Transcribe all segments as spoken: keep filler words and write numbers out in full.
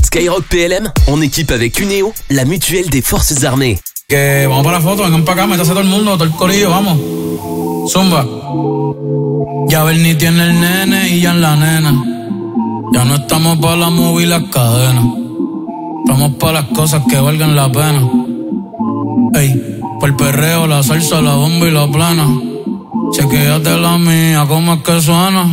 Skyrock P L M, en équipe avec Uneo, la mutuelle des forces armées. Que vamos para la foto, vengan para acá, métase todo el mundo, todo el corillo, vamos. Zumba. Ya Bernie tiene el nene y ya en la nena. Ya no estamos para la movie y las cadenas. Estamos para las cosas que valgan la pena. Ey, por el perreo, la salsa, la bomba y la plana. Chequéate la mía, cómo es que suena.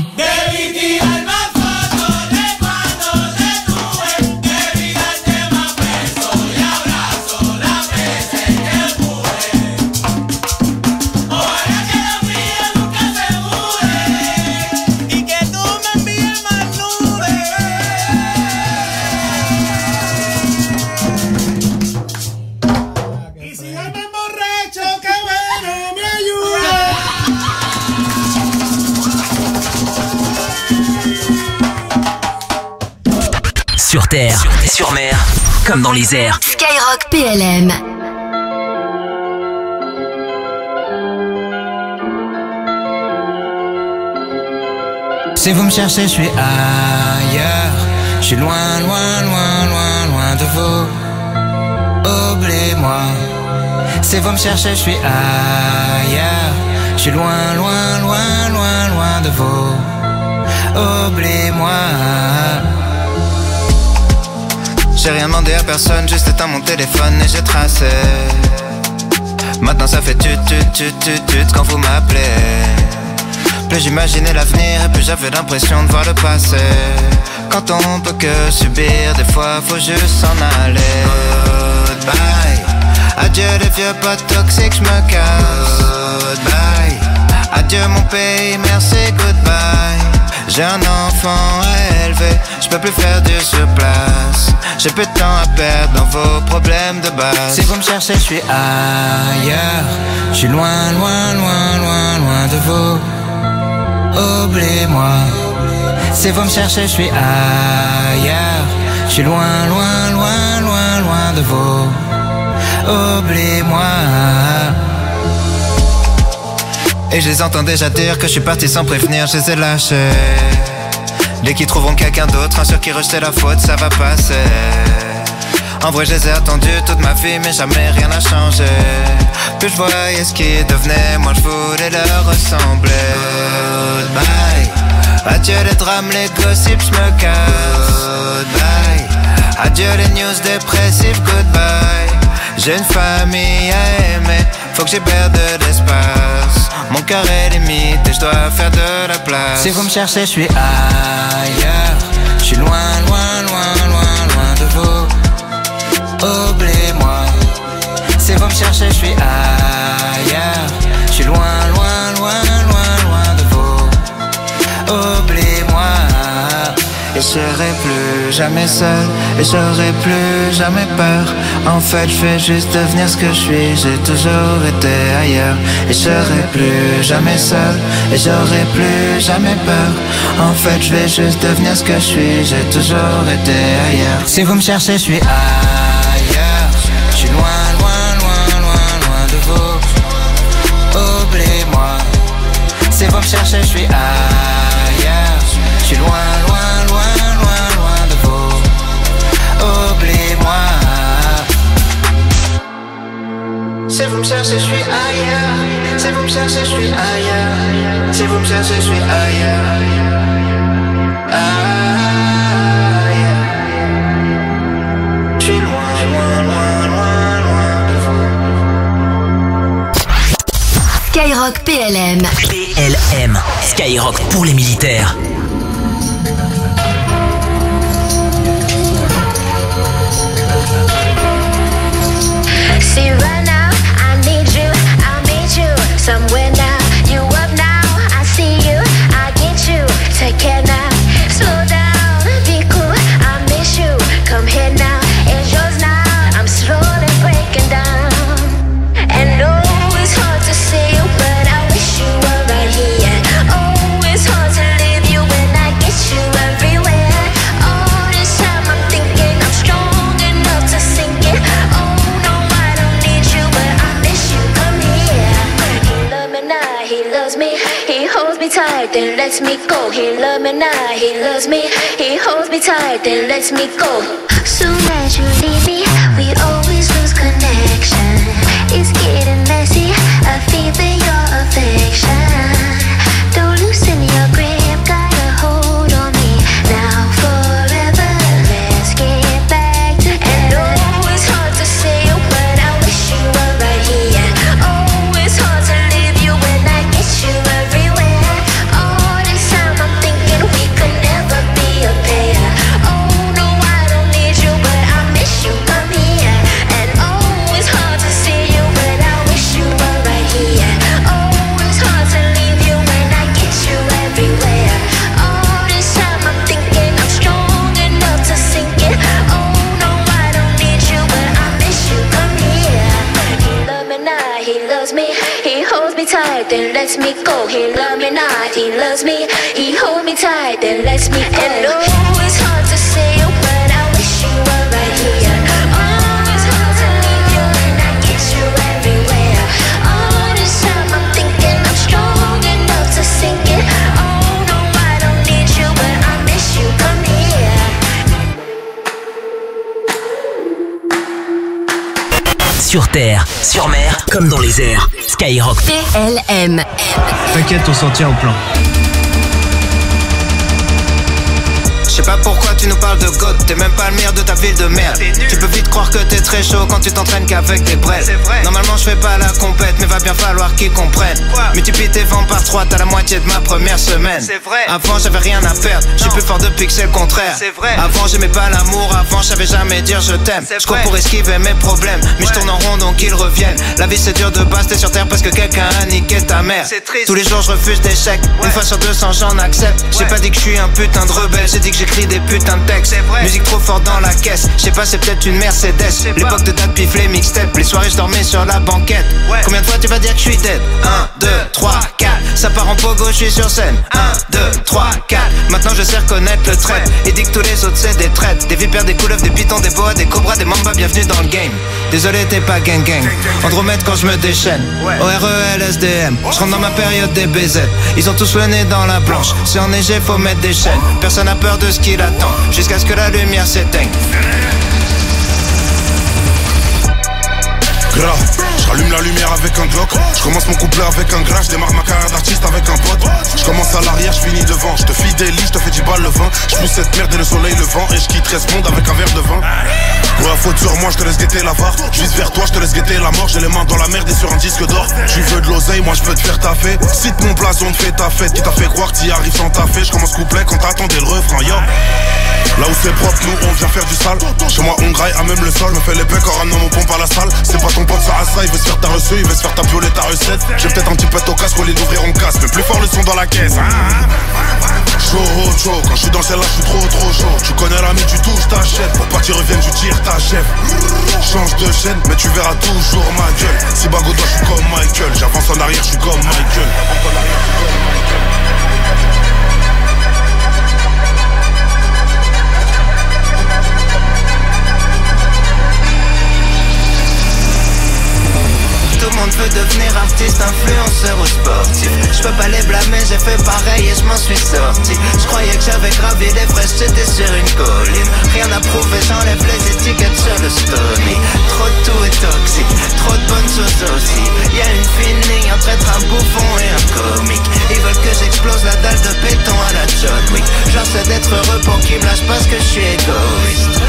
Sur terre, sur mer, comme dans les airs. Skyrock P L M. Si vous me cherchez, je suis ailleurs. Je suis loin, loin, loin, loin, loin de vous. Oubliez-moi. Si vous me cherchez, je suis ailleurs. Je suis loin, loin, loin, loin, loin de vous. Oubliez-moi. J'ai rien demandé à personne, juste éteint mon téléphone et j'ai tracé. Maintenant ça fait tut tut tut tut tut quand vous m'appelez. Plus j'imaginais l'avenir et plus j'avais l'impression de voir le passé. Quand on peut que subir, des fois faut juste s'en aller. Goodbye. Adieu les vieux potes toxiques, j'me casse. Goodbye. Adieu mon pays, merci, goodbye. J'ai un enfant à élever, j'peux plus faire du surplace. J'ai peu de temps à perdre dans vos problèmes de base. Si vous me cherchez, je suis ailleurs. Je suis loin, loin, loin, loin, loin de vous. Oubliez-moi. Si vous me cherchez, je suis ailleurs. Je suis loin, loin, loin, loin, loin de vous. Oubliez-moi. Et je les entends déjà dire que je suis parti sans prévenir, je les ai lâchés. Dès qu'ils trouveront quelqu'un d'autre, un sur qui rejeter la faute, ça va passer. En vrai je les ai attendus toute ma vie, mais jamais rien n'a changé. Plus je voyais ce qui devenait, moi je voulais leur ressembler. Goodbye. Adieu les drames, les gossips, je me casse. Goodbye. Adieu les news dépressives, goodbye. J'ai une famille à aimer, faut que j'hiberne de l'espace. Mon cœur est limite et je dois faire de la place. Si vous me cherchez, je suis ailleurs. Je suis loin, loin, loin, loin, loin de vous. Oubliez-moi. Si vous me cherchez, je suis ailleurs. Je suis loin, loin, loin, loin, loin de vous. Oubliez-moi. Et je serai plus jamais seul, et j'aurai plus jamais peur. En fait, je vais juste devenir ce que je suis. J'ai toujours été ailleurs. Et je serai plus jamais seul, et j'aurai plus jamais peur. En fait, je vais juste devenir ce que je suis. J'ai toujours été ailleurs. Si vous me cherchez, je suis ailleurs. Je suis loin, loin, loin, loin, loin de vous. Oubliez-moi. Si vous me cherchez, je suis ailleurs. Je suis loin, loin. Oubliez-moi. Si vous me cherchez, je suis ailleurs. Si vous me cherchez, je suis ailleurs. Si vous me cherchez, je suis ailleurs. Ailleurs. Je suis loin, loin, loin, loin, loin de vous. Skyrock P L M. P L M. Skyrock pour les militaires. See right now, I need you, I need you somewhere now. You up now, I see you, I get you. Take care now, slow down, be cool, I miss you. Come here now, it's yours now. I'm slowly breaking down. And oh, it's hard to see you, but I wish you were right here. Oh, it's hard to leave you. tight, then lets me go. He love me now, he loves me. He holds me tight, then lets me go. Soon as you leave me, we always lose connection. It's getting messy, I feel your affection. Don't loosen your grip, got a hold on me. Now forever, let's get back together. And oh, it's hard to say it, but I wish you were right here. Oh, it's hard to leave you when I get you everywhere. All this time I'm thinking we could never be a pair. Oh no, I don't need you, but I miss you, come here. And oh, it's hard to see you, but I wish you were right here. Oh, it's hard to leave you when I get you everywhere. All this time I'm thinking I'm strong enough to sink it. Oh no, I don't need you, but I miss you, come here. He love me now, he loves me. He holds me tight, then lets me go. He love me not, he loves me. He hold me tight, then lets me go. And oh, it's hard to say it, but I wish you were right here. Oh, it's hard to leave you when I get you everywhere. All this time I'm thinking I'm strong enough to sink it. Oh no, I don't need you, but I miss you, come here. Sur terre, sur mer, comme dans les airs. Skyrock. P L M. T'inquiète, on s'en tient au plan. Je sais pas pourquoi tu nous parles de God, t'es même pas le meilleur de ta ville de merde. Tu peux vite croire que t'es très chaud quand tu t'entraînes qu'avec des brels. Normalement je fais pas la compète, mais va bien falloir qu'ils comprennent. Multiplie tes ventes par trois, t'as la moitié de ma première semaine. Avant j'avais rien à perdre, je suis plus fort depuis que c'est le contraire. Avant j'aimais pas l'amour, avant je savais jamais dire je t'aime. Je cours pour esquiver mes problèmes, mais je tourne en rond donc ils reviennent. La vie c'est dur de base, t'es sur terre parce que quelqu'un a niqué ta mère. Tous les jours je refuse d'échecs, une fois sur deux cents j'en accepte. J'ai pas dit que je suis un putain de rebelle, j'ai dit que j'écris des putains de textes. Musique trop fort dans la caisse, je sais pas c'est peut-être une Mercedes. L'époque de date pif les mixtapes, les soirées je dormais sur la banquette. Combien de fois tu vas dire que je suis dead? un, deux, trois, quatre, ça part en pogo, je suis sur scène. un, deux, trois, quatre, maintenant je sais reconnaître le trait. Et dit que tous les autres c'est des traites. Des vipères, des couleuvres, des pitons, des boas, des cobras, des mambas, bienvenue dans le game. Désolé t'es pas gang gang, Andromède quand je me déchaîne. O R E L S D M, je rentre dans ma période des B Z. Ils ont tous le nez dans la planche, si enneigé faut mettre des chaînes. Personne n'a peur de ce qu'il attend, jusqu'à ce que la lumière s'éteigne. Grave, j'allume la lumière avec un Glock. Je commence mon couplet avec un gras. Je démarre ma carrière d'artiste avec un pote. Je commence à l'arrière, je finis devant. Je te fidélise, je te fais dix balles le vin. Je pousse cette merde et le soleil le vent. Et je quitterai ce monde avec un verre de vin. Pour la faute sur moi, je te laisse guetter la var. Je vise vers toi, je te laisse guetter la mort. J'ai les mains dans la merde et sur un disque d'or. Tu veux de l'oseille, moi je veux te faire taffer. Cite mon blason, te fais ta fête. Qui t'a fait croire que t'y arrives sans taffer. Je commence couplet quand t'attendais le refrain, yo. Là où c'est propre, nous on vient faire du sale. Chez moi on graille à même le sol. Me fait les pecs en ramenant mon pompe à la salle. C'est pas ton pote ça à ça, il veut se faire ta reçue, il veut se faire ta violer ta recette. J'ai peut-être un petit peu au casque, au lieu d'ouvrir on casse. Mais plus fort le son dans la caisse. Chaud, chaud, quand je suis dans celle-là, je suis trop trop chaud. Tu connais l'ami, tu touches ta chef. Pour pas qu'il revienne, tu tires ta chef. Change de chaîne, mais tu verras toujours ma gueule. Si bago toi, je suis comme Michael. J'avance en arrière, je suis comme Michael. Tout le monde veut devenir artiste, influenceur ou sportif. Je peux pas les blâmer, j'ai fait pareil et je m'en suis sorti. Je croyais que j'avais gravi l'Everest, j'étais sur une colline. Rien à prouver, j'enlève les étiquettes sur le Stony. Trop de tout est toxique, trop de bonnes choses aussi. Y'a une fine ligne entre être un bouffon et un comique. Ils veulent que j'explose la dalle de béton à la John Wick. J'essaie d'être heureux pour qu'ils me lâchent parce que je suis égoïste.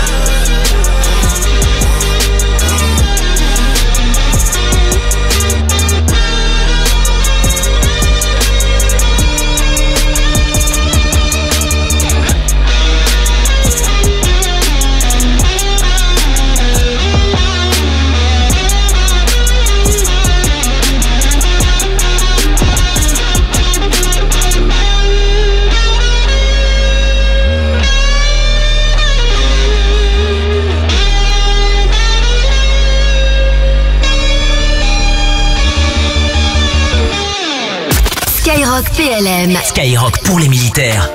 Skyrock P L M. Skyrock pour les militaires.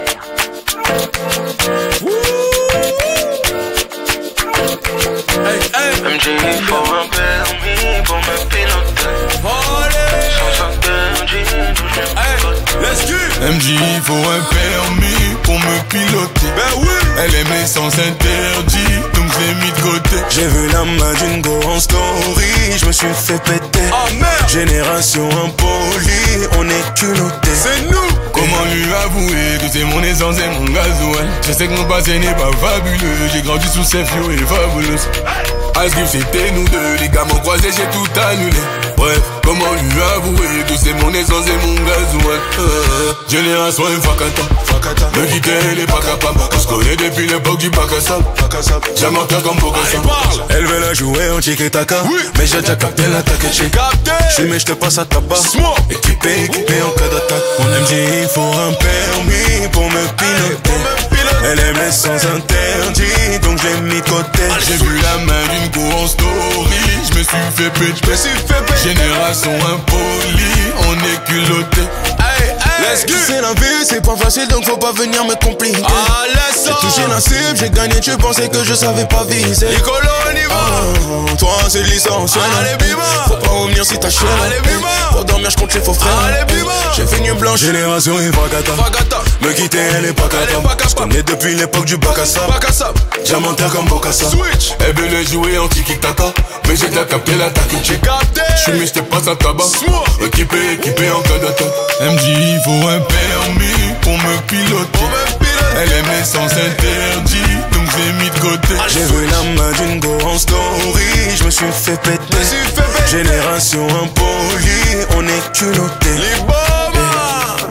M J faut un permis pour me piloter. Sans un M J, touche mes côtés. Let's go. M J, il faut un permis pour me piloter. Ben oui. Elle aime les sens interdits, donc je l'ai mis de côté. J'ai vu la main d'une go en story, je me suis fait péter. Oh merde. Génération impolie, on est culotté. C'est nous. Comment lui avouer que c'est mon essence et mon gasoil. Je sais que mon passé n'est pas fabuleux, j'ai grandi sous ces fio et fabulous. Asgif c'était nous deux, les gars m'ont croisé, j'ai tout annulé. Bref, comment lui avouer que c'est mon essence et mon gasoil. euh, Génération Fakata, me quitter elle est pas capable. On se connaît depuis l'époque du bac à sable. Jamais en comme Bokassa. Elle veut la jouer en tiki-taka, oui. Mais j'ai déjà capté l'attaque. J'ai capté. J'suis mais j'te passe à tabac. Équipé, équipé en cas d'attaque. Mon M J, il faut un permis pour me piloter. Elle aime les sens interdits, donc je l'ai mis de côté. J'ai vu la main d'une go en story, je me suis fait péter. Génération impolie, on est culotté. Let's go. C'est la vie, c'est pas facile donc faut pas venir me compliquer. Ah, laisse ça. J'ai touché la cible, j'ai gagné, tu pensais que je savais pas viser. Nicolo, on y va. Oh, toi c'est l'essentiel. Allez, bima. Faut pas revenir si t'as chier. Allez, bima. Pour dormir, j'compte les faux frères. Allez, bima. J'ai fait nuit blanche. Génération et Fakata. Me quitter, elle est pas capable. J'connais depuis l'époque du bac à sable. Diamantaire comme Bokassa. Switch. Elle veut le jouer en tiki-taka, mais j'ai déjà capté l'attaque. J'ai capté. J'suis mais j'te passe à tabac. Équipé, équipé en cas d'attaque. M J, il faut un permis pour me piloter. Elle aime les sens interdits, donc je l'ai mis de côté. J'ai vu la main d'une go en story, je me suis fait péter. Génération impolie, on est culotté. Les bombes.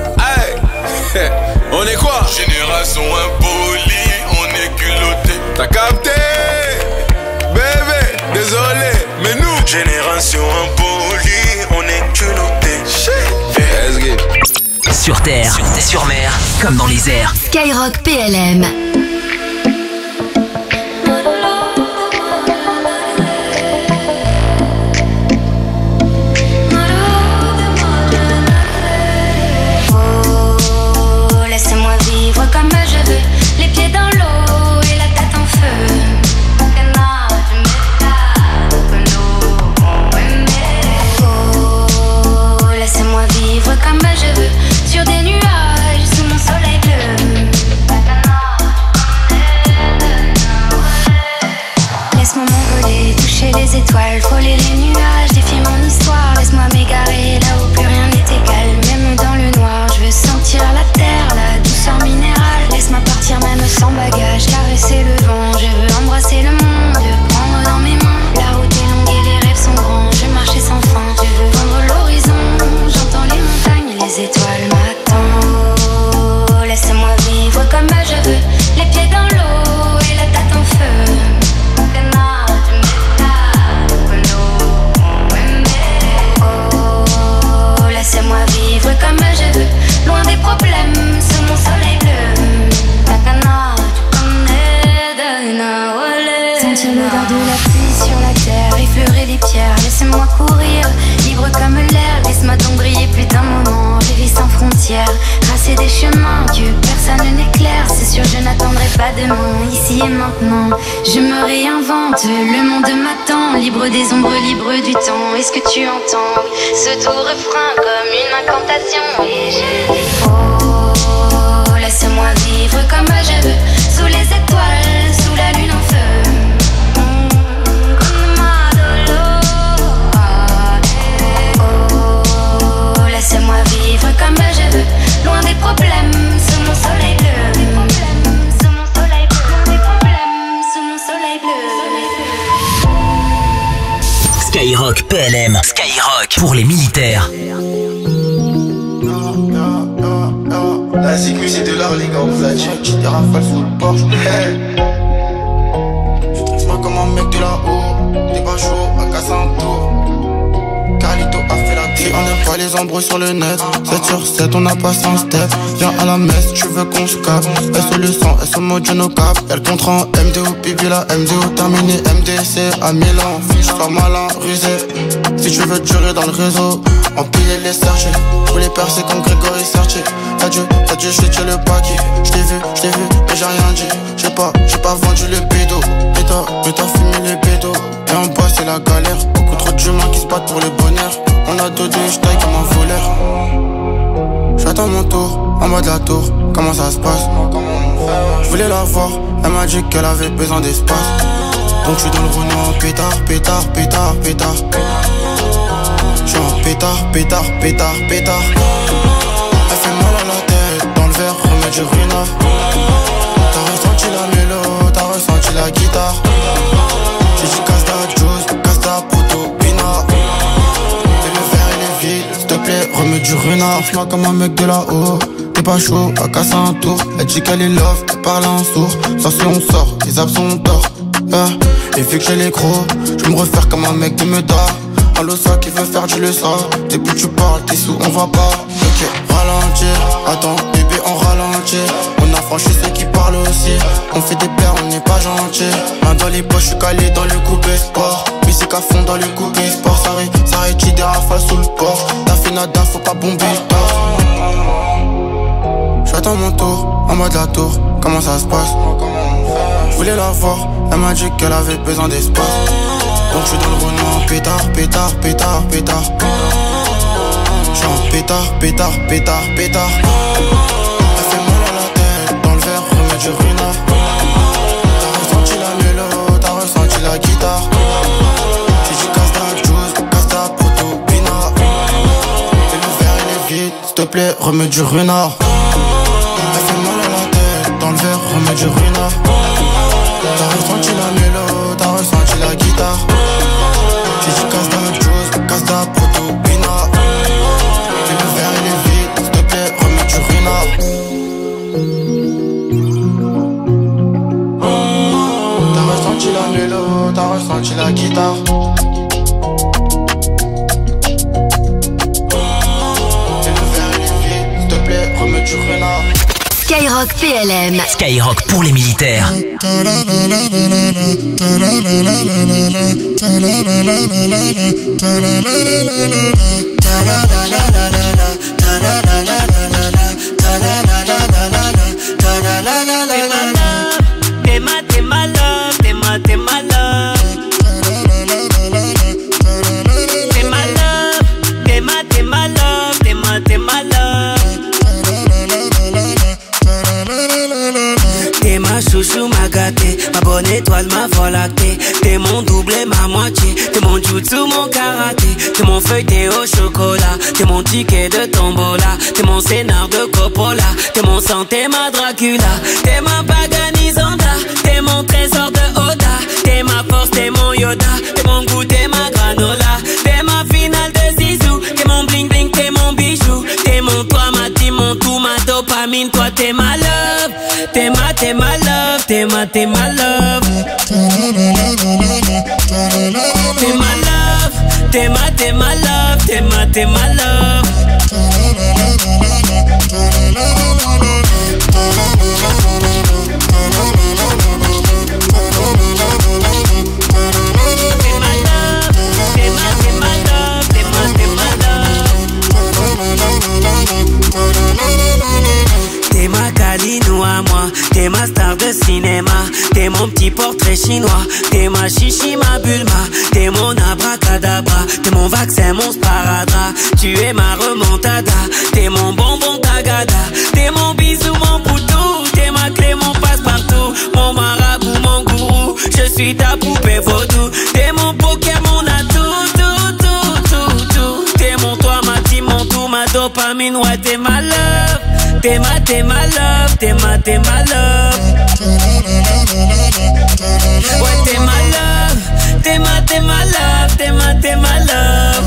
Hey. On est quoi? Génération impolie, on est culotté. T'as capté? Bébé, désolé, mais nous. Génération impolie, on est culotté. Let's go. Sur terre, sur, terre, sur mer, comme dans les airs. Skyrock P L M. Oh, laissez-moi vivre comme je veux, les pieds dans l'eau et la tête en feu. Oh, laissez-moi vivre comme je veux, sur des nuages sous mon soleil bleu. Laisse-moi m'envoler, toucher les étoiles, frôler les nuages, défier mon histoire. Laisse-moi m'égarer là où plus rien n'est égal. Même dans le noir, je veux sentir la terre, la douceur minérale. Laisse-moi partir même sans bagage, caresser le vent. Je veux embrasser le monde, prendre dans mes mains. La route est longue et les rêves sont grands. Je veux marcher sans fin, je veux vendre l'horizon. J'entends les montagnes, les étoiles m'attendent. Oh, laisse-moi vivre comme je veux, les pieds dans l'eau et la tête en feu. Oh, laissez-moi vivre comme je veux, loin des problèmes, sous mon soleil bleu. Sentir l'odeur de la pluie sur la terre, effleurer les pierres, laissez-moi courir, libre comme l'air. Laisse-moi donc briller plus d'un moment, rêver sans frontières, tracer des chemins que personne n'éclaire. C'est sûr je n'attendrai pas demain, ici et maintenant. Je me réinvente, le monde m'attend, libre des ombres, libre du temps. Est-ce que tu entends ce doux refrain comme une incantation? Et je dis oh, laisse-moi vivre comme je veux, sous les étoiles, sous la lune en feu. Oh, laissez-moi vivre comme je veux, loin des problèmes, sous mon soleil bleu. Des problèmes, sous mon soleil bleu. Des problèmes, sous mon soleil bleu. Skyrock P L M. Skyrock pour les militaires. La sécu c'est de l'art les gars, on vous a dit. J'ai des rafales sous le Porsche. Hey. Je trouve pas comme un mec de là-haut. Des bas chauds à Cassanto. Carlito a fait la vie. On n'aime pas les embrouilles sur le net. sept sur sept on n'a pas cent step. Viens à la messe, tu veux qu'on se capte. S O le sang, S O mode no cap. Y'a le contrat en M D O, Bibi la M D O terminé. M D C à Milan, fiche sois malin, rusé. Si tu veux durer dans le réseau, empiler les sergés. Tous les percés comme Grégory Sertier. T'as dû, t'as dû jeter le paquet. J't'ai vu, j't'ai vu, mais j'ai rien dit. J'ai pas, j'ai pas vendu le bédo. Mais t'as, mais t'as fumé les bédos. Et en bas c'est la galère. Beaucoup trop d'humains qui se battent pour le bonheur. On a deux deux, j'taille comme un voleur. J'attends mon tour, en bas de la tour, comment ça se passe? Je voulais la voir, elle m'a dit qu'elle avait besoin d'espace. Donc je suis dans le Renault, pétard, pétard, pétard, pétard. Je suis en pétard, pétard, pétard, pétard. Elle fait mal à la tête, dans le verre, remets du ruina. T'as ressenti la mélo, t'as ressenti la guitare. J'ai dit casse ta juice, casse ta proto, pina. Et le verre il est vide, s'il te plaît, remets du ruina. Fais-moi comme un mec de là-haut. T'es pas chaud, à casser un tour. Elle dit qu'elle est love, elle parle en sourd. Sauf si on sort, les abs sont tort. Yeah. Et vu que j'ai les crocs, je me refaire comme un mec de Meda. Allo ça qui veut faire du le ça. Dès que tu parles, t'es sous, on va pas. Ok, ralentir, attends, bébé on ralentit. On a franchi ceux qui parlent aussi. On fait des paires, on n'est pas gentil. Main dans les poches, je suis calé dans le coupé sport. Musique à fond dans le coupé sport. Ça ré, ça rétire des rafales sous le port. T'as fait nada, faut pas bomber le tort. J'attends mon tour, en bas de la tour, comment ça se passe? Je voulais la voir, elle m'a dit qu'elle avait besoin d'espace. Donc je suis dans le Renault, pétard, pétard, pétard, pétard. Je suis en pétard, pétard, pétard, pétard. Elle fait mal à la tête, dans le verre, remets du ruina. T'as ressenti la mélo, t'as ressenti la guitare. J'ai dit casse ta juice, casse ta proto, pina. Et le verre il est vide, s'il te plaît, remets du ruina. Elle fait mal à la tête, dans le verre, remets du ruina. T'as ressenti la mélo, t'as ressenti la guitare. J'ai dit casse ta juice, casse ta proto, pina. Et le verre il est vide, s'il te plaît, remets du ruina. T'as ressenti la mélo, t'as ressenti la guitare. Et le verre il est vide, s'il te plaît, remets du ruina. Skyrock P L M. Skyrock pour les militaires. T'es ma, t'es ma love, t'es ma, t'es ma love. T'es ma love, t'es ma, t'es ma love, t'es ma, t'es ma love. T'es ma chouchou, ma gâtée, ma bonne étoile, ma voie lactée. T'es mon double et ma moitié, t'es mon jutsu, mon karaté. T'es mon feuilleté au chocolat, t'es mon ticket de tombola. T'es mon scénar de Coppola, t'es mon sang, t'es ma Dracula. T'es ma Paganisanda, t'es mon trésor de Oda. T'es ma force, t'es mon Yoda, t'es mon goût, t'es ma granola. T'es ma finale de Zizou, t'es mon bling bling, t'es mon bijou. T'es mon toi, ma team, mon tout, ma dopamine. Toi t'es ma love, t'es ma, t'es ma love, t'es ma, t'es ma love. T'es ma love, t'es ma, t'es ma love, t'es ma, t'es ma love. T'es ma Kalino à moi, t'es ma star de cinéma. T'es mon petit portrait chinois, t'es ma chichi, ma Bulma. T'es mon abracadabra, t'es mon vaccin, mon sparadrap. Tu es ma remontada, t'es mon bonbon tagada. T'es mon bisou, mon poutou, t'es ma clé, mon passe-partout. Mon marabout, mon gourou, je suis ta poupée vaudou. T'es mon poker, mon atout, tout, tout, tout, tout. T'es mon toi, ma team, mon tout, ma dopamine, ouais t'es ma love. T'es ma, t'es ma love, t'es ma, t'es ma love. Ouais t'es ma love, t'es ma, t'es ma love, t'es ma, t'es ma love.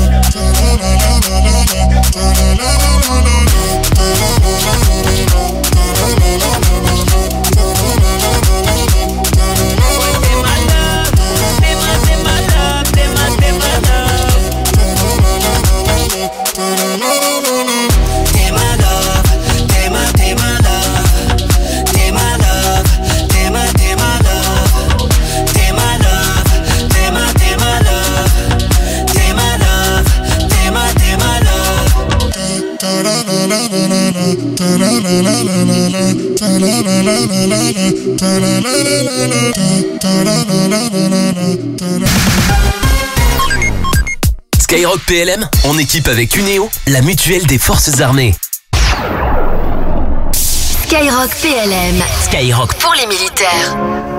Skyrock P L M, en équipe avec Uneo, la mutuelle des forces armées. Skyrock P L M. Skyrock pour les militaires.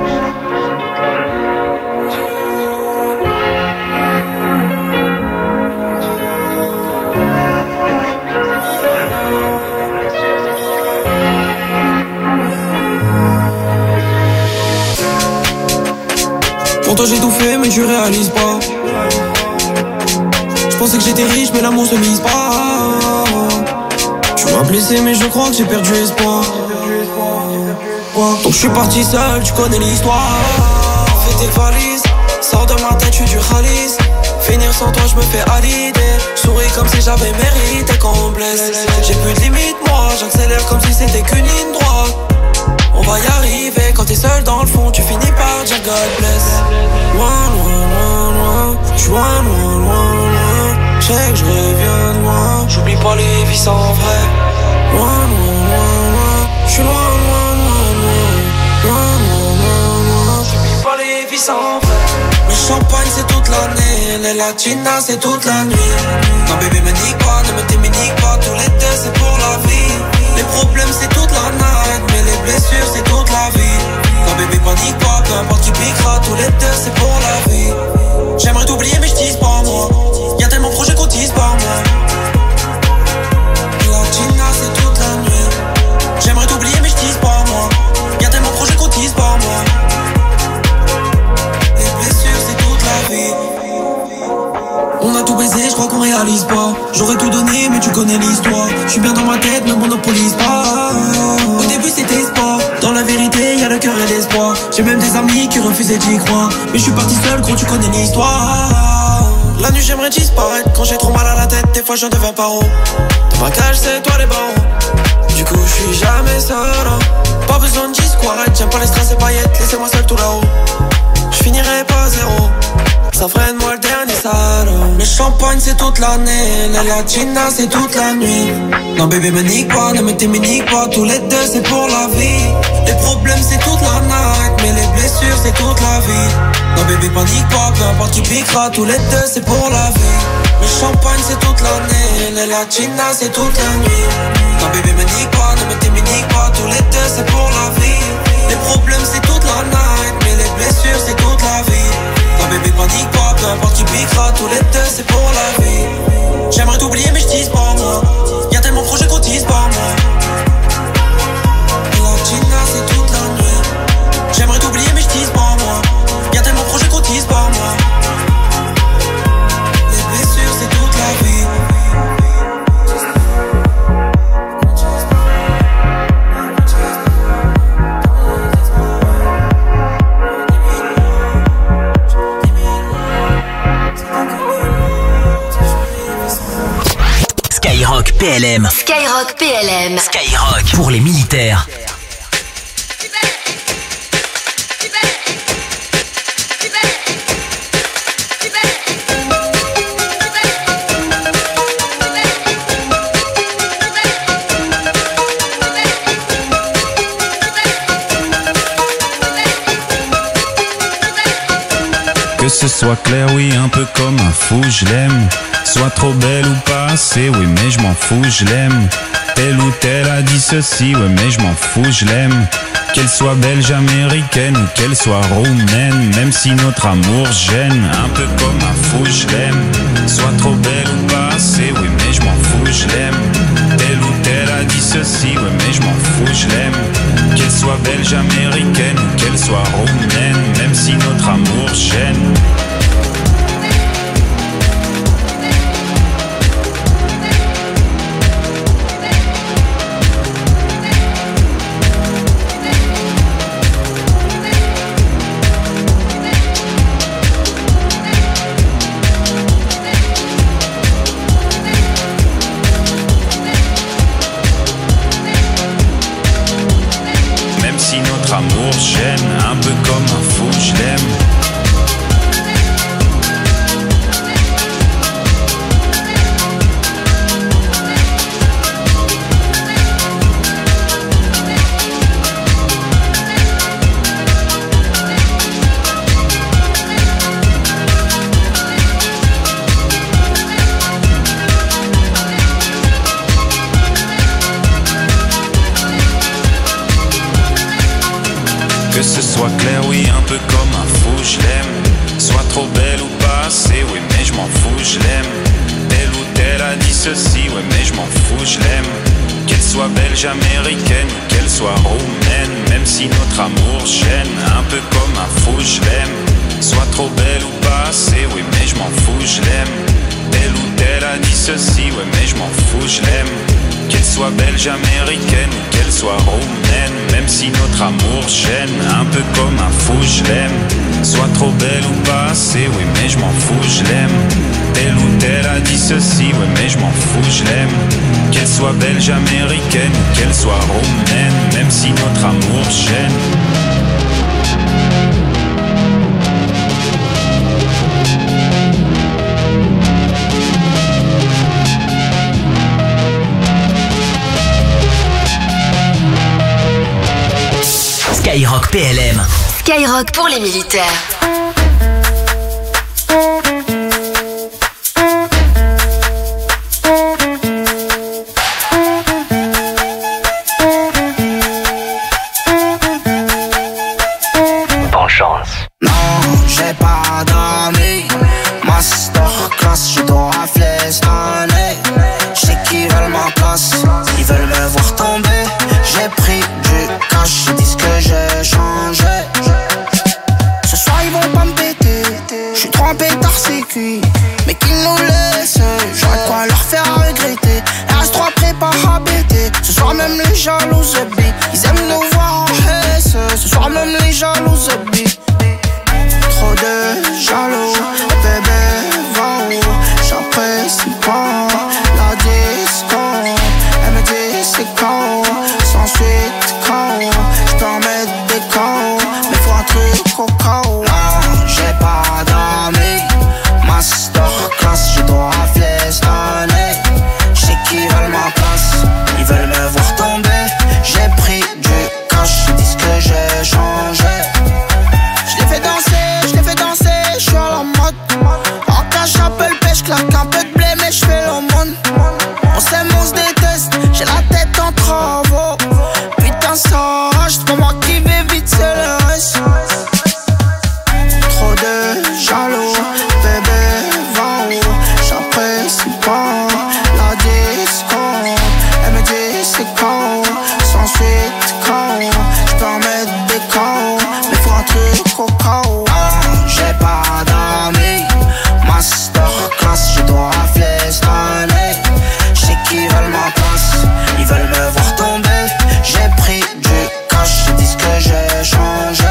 Pour toi j'ai tout fait mais tu réalises pas. Je pensais que j'étais riche mais l'amour se mise pas. Tu m'as blessé mais je crois que j'ai perdu espoir. Donc je suis parti seul, tu connais l'histoire. Fais tes valises, sors de ma tête, je suis du Khalis. Finir sans toi je me fais à l'idée. Souris comme si j'avais mérité quand on blesse. J'ai plus de limite moi, j'accélère comme si c'était qu'une ligne droite. On va y arriver, quand t'es seul dans le fond, tu finis par dire God bless. Loin, loin, loin, loin, j'suis loin, loin, loin, loin. J'sais que je reviens de loin, j'oublie pas les vies sans vrai. Loin, loin, loin, loin, j'suis loin, loin, loin, loin. Loin, loin, loin, loin, j'oublie pas les vies sans vrai. Le champagne c'est toute l'année, les latinas c'est toute la nuit. Non bébé me nique pas, ne me t'éminique pas, tous les deux c'est pour la vie. Les problèmes c'est toute la night, mais les blessures c'est toute la vie. Non bébé panique pas, peu importe qui piquera, tous les deux c'est pour la vie. J'aimerais t'oublier mais j'tise pas moi, y'a tellement de projets qu'on tise par moi. Latina c'est toute la nuit. J'aimerais t'oublier mais j'tise pas moi, y'a tellement de projets qu'on tise par moi. Les blessures c'est toute la vie. On a tout baisé, je crois qu'on réalise pas. J'aurais tout donné, mais tu connais l'histoire. Je suis bien dans ma tête, ne monopolise pas. Au début c'était sport, dans la vérité y'a le cœur et l'espoir. J'ai même des amis qui refusaient d'y croire. Mais je suis parti seul, gros tu connais l'histoire. La nuit j'aimerais disparaître, quand j'ai trop mal à la tête, des fois j'en deviens paro. Dans ma cage c'est toi les barreaux. Du coup je suis jamais seul, hein. Pas besoin de discours, j'aime pas les stress et paillettes. Laissez-moi seul tout là-haut, je finirai pas zéro. Ça freine moi le dernier salon. Le champagne c'est toute l'année, les latinas c'est toute la nuit. Non bébé me nique pas, ne me t'éminique pas, tous les deux c'est pour la vie. Les problèmes c'est toute la night, mais les blessures c'est toute la vie. Non bébé panique pas, peu importe qui piquera, tous les deux c'est pour la vie. Le champagne c'est toute l'année, les latinas c'est toute la nuit. Non bébé me nique pas, ne me t'éminique pas, tous les deux c'est pour la vie. Les problèmes c'est toute la night, mais les blessures c'est toute la vie. Non bébé panique pas, peu importe qui piquera, tous les deux c'est pour la vie. J'aimerais t'oublier mais j'tise pas moi, y'a tellement de projets qu'on tise par moi. Latina c'est toute la nuit. J'aimerais t'oublier mais j'tise pas moi, y'a tellement de projets qu'on tise par moi. Les blessures c'est toute la vie. Skyrock P L M. Skyrock P L M. Skyrock pour les militaires. Que ce soit clair, oui, un peu comme un fou, je l'aime. Soit trop belle ou pas assez, oui, mais je m'en fous, je l'aime. Telle ou telle a dit ceci, ouais, mais je m'en fous, je l'aime. Qu'elle soit belge, américaine ou qu'elle soit roumaine, même si notre amour gêne. Un peu comme un fou, je l'aime. Soit trop belle ou pas assez, oui, mais je m'en fous, je l'aime. Telle ou telle a dit ceci, ouais, mais je m'en fous, je l'aime. Qu'elle soit belge, américaine ou qu'elle soit roumaine, même si notre amour gêne. Amour gêne, un peu comme un fou, je l'aime. ceci, ouais mais je m'en fous, je l'aime. Qu'elle soit belge, américaine ou qu'elle soit roumaine, même si notre amour gêne, un peu comme un fou, je l'aime. Soit trop belle ou pas assez, oui mais je m'en fous, je l'aime. Telle ou telle a dit ceci, ouais mais je m'en fous, je l'aime. Qu'elle soit belge, américaine ou qu'elle soit roumaine, même si notre amour gêne, un peu comme un fou, je l'aime. Soit trop belle ou pas assez, oui mais je m'en fous, je l'aime. Telle ou telle a dit ceci, ouais mais je m'en fous, je l'aime. Qu'elle soit belge, américaine ou qu'elle soit roumaine, même si notre amour gêne. Skyrock P L M. Skyrock pour les militaires. Bonne chance. Non, j'ai pas d'amis. Masterclass, je dois festonner. J'sais qu'ils veulent ma place, ils veulent me voir tomber. J'ai pris du cash, ils disent que j'ai changé. Ce soir ils vont pas me péter, j'suis trop en pétard, c'est cuit. Mais qu'ils nous laissent, j'aurais de quoi leur faire regretter. R S trois prépare à bêter. Ce soir même les jalouses B, ils aiment nous voir en S. Ce soir même les jalouses B. Trop de jaloux, bébé va où? J'apprécie pas la disco. Elle me dit c'est quand, sans suite quand. J'peux en mettre des quand, mais faut un truc au cas où. Non, j'ai pas d'amis. Masterclass, je dois festonner. J'sais qu'ils veulent ma place, ils veulent me voir tomber. J'ai pris du cash, ils disent que j'ai changé. J'les fais danser, j'les fais danser, j'suis à la mode. En cash, j'appelle pêche, claque un peu de blé, mais j'fais l'aumône. On s'aime, on se déteste, j'ai la tête en travaux. Putain, ça rage, pour moi qui vais vite, c'est le reste. Trop de jaloux, bébé, va où? J'apprécie pas la disco. Elle me dit c'est quand, sans suite quand. J'peux en mettre des quand, mais faut un truc au cas où. Non, j'ai pas d'amis. Masterclass, je dois festonner. J'sais qu'ils veulent ma place, ils veulent me voir tomber. J'ai pris du cash, ils disent que j'ai changé.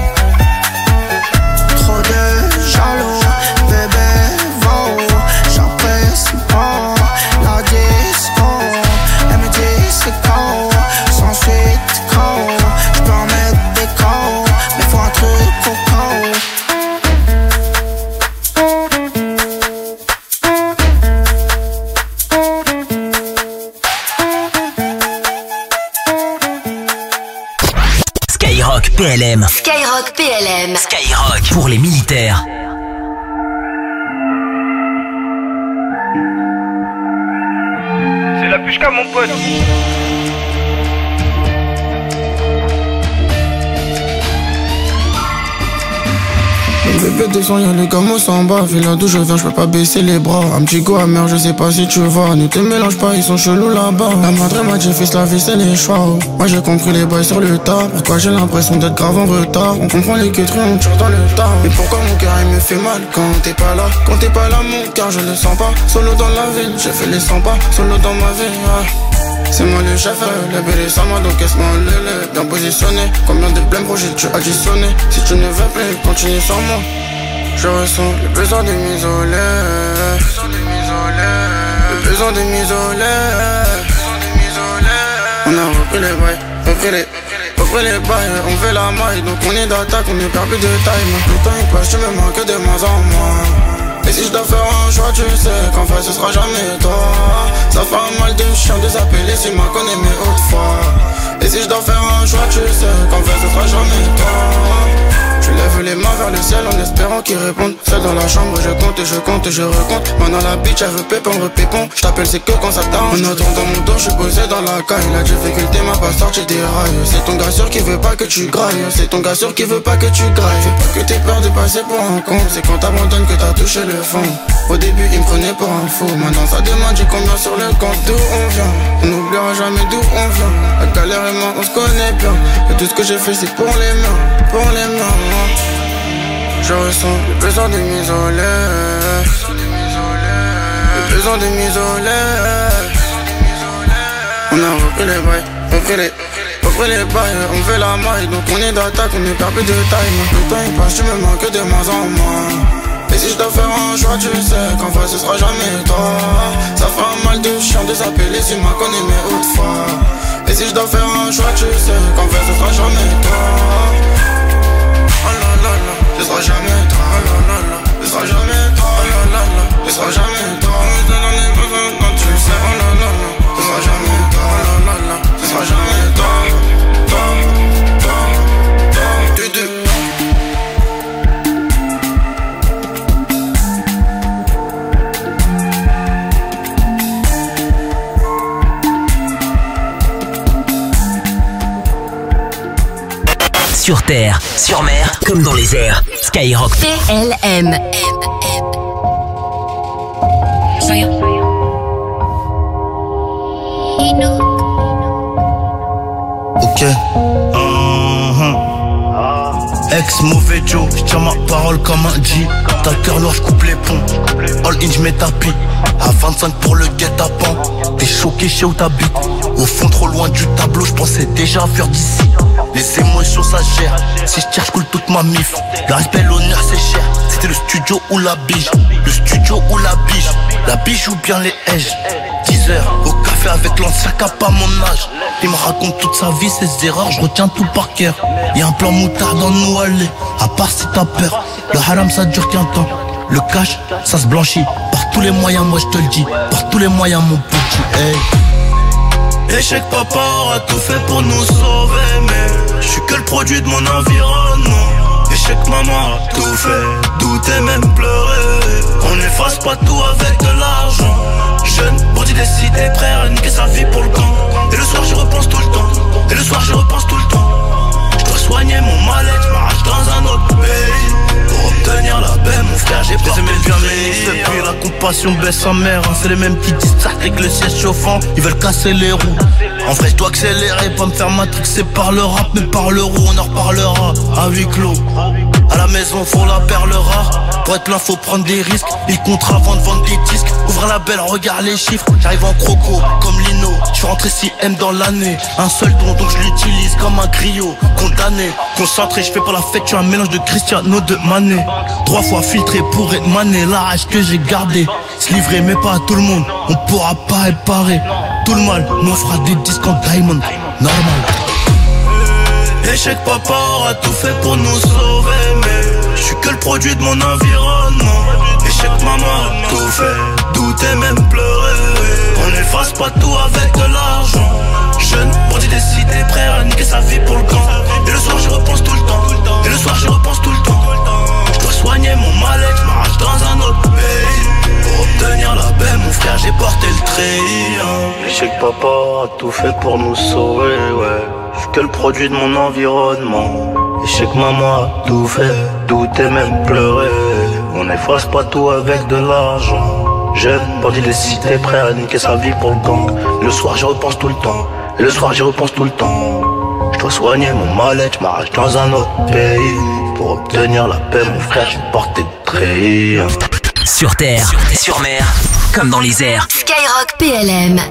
Trop de jaloux, bébé, va où? J'apprécie pas la disco. Elle me dit c'est quand, sans suite quand. J'peux en mettre des quand, mais faut un truc au cas où. Skyrock P L M. Skyrock P L M. Skyrock pour les militaires. C'est la pushka mon pote. Le bébé descend, y'a les gamos en bas. Fais là d'où je viens, j'peux pas baisser les bras. Un petit go amer, je sais pas si tu vois. Ne te mélange pas, ils sont chelous là-bas. La madre m'a dit fils, la vie c'est les choix. Moi j'ai compris les bails sur le tas. Pourquoi j'ai l'impression d'être grave en retard? On comprend les quêteries, on tire dans le tas. Mais pourquoi mon cœur il me fait mal quand t'es pas là? Quand t'es pas là mon cœur je le sens pas. Solo dans la ville, j'ai fait les cent pas. Solo dans ma vie, ouais. C'est moi le chef, le bébé sans moi, donc caisse-moi le lait. Bien positionné, combien de blêmes projets tu additionné? Si tu ne veux plus, continue sans moi. Je ressens le besoin de m'isoler. Le besoin de m'isoler. On a repris les bails, repris les, repris les bails. On fait la maille, donc on est d'attaque, on ne perd plus de taille. Mais le temps il passe, tu me manques de moins en moins. Et si je dois faire un choix, tu sais qu'en fait ce sera jamais toi. Ça fait un mal de chien désappeler si ma connais mais autrefois. Et si je dois faire un choix, tu sais qu'en fait ce sera jamais toi. Je lève les mains vers le ciel en espérant qu'ils répondent. Seul dans la chambre, je compte et je compte et je recompte. Maintenant la bitch, elle veut pépon, repépon. Je t'appelle, c'est que quand ça t'arrange. En attendant mon dos, je suis posé dans la caille. La difficulté m'a pas sorti des rails. C'est ton gars sûr qui veut pas que tu grailles. C'est ton gars sûr qui veut pas que tu grailles. Fais pas que t'aies peur de passer passé pour un con. C'est quand t'abandonnes que t'as touché le fond. Au début il me prenait pour un fou. Maintenant ça demande j'ai combien sur le compte. D'où on vient, on n'oubliera jamais d'où on vient. La galère et moi on se connaît bien. Et tout ce que j'ai fait c'est pour les mains, pour les mains. Je ressens le besoin de m'isoler. Le besoin de m'isoler. On a repris les bails, repris les, repris les bails. On fait la maille, donc on est d'attaque, on est perdu de taille. Le temps il passe, tu me manques de moins en moins. Et si je dois faire un choix, tu sais qu'en face ce sera jamais toi. Ça fera mal de chien de s'appeler si ma connais mais autrefois. Et si je dois faire un choix, tu sais qu'en fait ce sera jamais toi. Oh la la la, ce sera jamais toi. Oh la la la, ce sera jamais toi. Oh la la la, ce sera jamais toi. Mais t'en as besoin quand tu le sais. Oh la la la, ce sera jamais toi. Oh la la la, ce sera jamais toi. Toi, toi, toi, tu deux. Sur terre, sur mer, comme dans les airs. Skyrock. P L M. Ok. Uh-huh. Ex mauvais Joe, j'tiens ma parole comme un G. T'as le cœur noir, j'coupe les ponts. All in, j'mets tapis. À vingt-cinq pour le guet-apens. T'es choqué chez où t'habites. Au fond, trop loin du tableau, j'pensais déjà faire d'ici. Les émotions ça gère. Si je tire, j'coule toute ma mif. Le respect, l'honneur, c'est cher. C'était le studio ou la bige. Le studio ou la bige. La bige ou bien les hedges. dix heures au café avec l'ancien cap à mon âge. Il me raconte toute sa vie, ses erreurs, je retiens tout par cœur. Y'a un plan moutard dans nous aller. À part si t'as peur. Le haram ça dure qu'un temps. Le cash, ça se blanchit. Par tous les moyens, moi je te le dis. Par tous les moyens, mon petit. Hey. Échec papa aura tout fait pour nous sauver. Mais je suis que le produit de mon environnement. Échec maman a tout fait, douter même pleurer. On n'efface pas tout avec de l'argent. Jeune, bandit décidé, prêt à niquer sa vie pour le camp. Et le soir je repense tout le temps. Et le soir je repense tout le temps. Je dois soigner mon mal-être, je m'arrache dans un autre pays. Pour obtenir la paix, mon frère, j'ai pas aimé bien les. Depuis la compassion baisse sa mère, hein, c'est les mêmes qui disent ça avec le siège chauffant. Ils veulent casser les roues. En vrai, je dois accélérer, pas me faire matrixer par le rap, mais par le roux, on en reparlera à huis clos. À la maison, faut la perle rare. Pour être là, faut prendre des risques. Ils comptent avant de vendre des disques. Ouvre la belle, regarde les chiffres. J'arrive en croco, comme Lino. Je suis rentré six M dans l'année. Un seul don, donc je l'utilise comme un griot. Condamné, concentré, je fais pas la fête. Je suis un mélange de Cristiano de Mané. Trois fois filtré pour être mané. La rage que j'ai gardé. Se livrer, mais pas à tout le monde. On pourra pas réparer. Tout le mal, nous on fera des disques en diamond. Normal. Échec papa aura tout fait pour nous sauver. Mais je suis que le produit de mon environnement. Échec maman a tout fait, douter même pleurer. On n'efface pas tout avec de l'argent. Jeune, bandit décidé, prêt à niquer sa vie pour le camp. Et le soir je repense tout le temps. Et le soir je repense tout le temps. Je dois soigner mon mal-être, je m'arrache dans un autre pays. Pour obtenir la paix, mon frère, j'ai porté le treillis. Échec papa a tout fait pour nous sauver, ouais. Je suis que le produit de mon environnement. Échec maman a tout fait, douter même pleurer. On n'efface pas tout avec de l'argent. Jeune, bandit des cités, prêt à niquer sa vie pour le gang. Le soir je repense tout le temps. Et le soir j'y repense tout le temps. Je dois soigner mon mal-être, je m'arrache dans un autre pays. Pour obtenir la paix, mon frère, j'ai porté de treillis. Sur terre, sur mer, comme dans les airs. Skyrock P L M.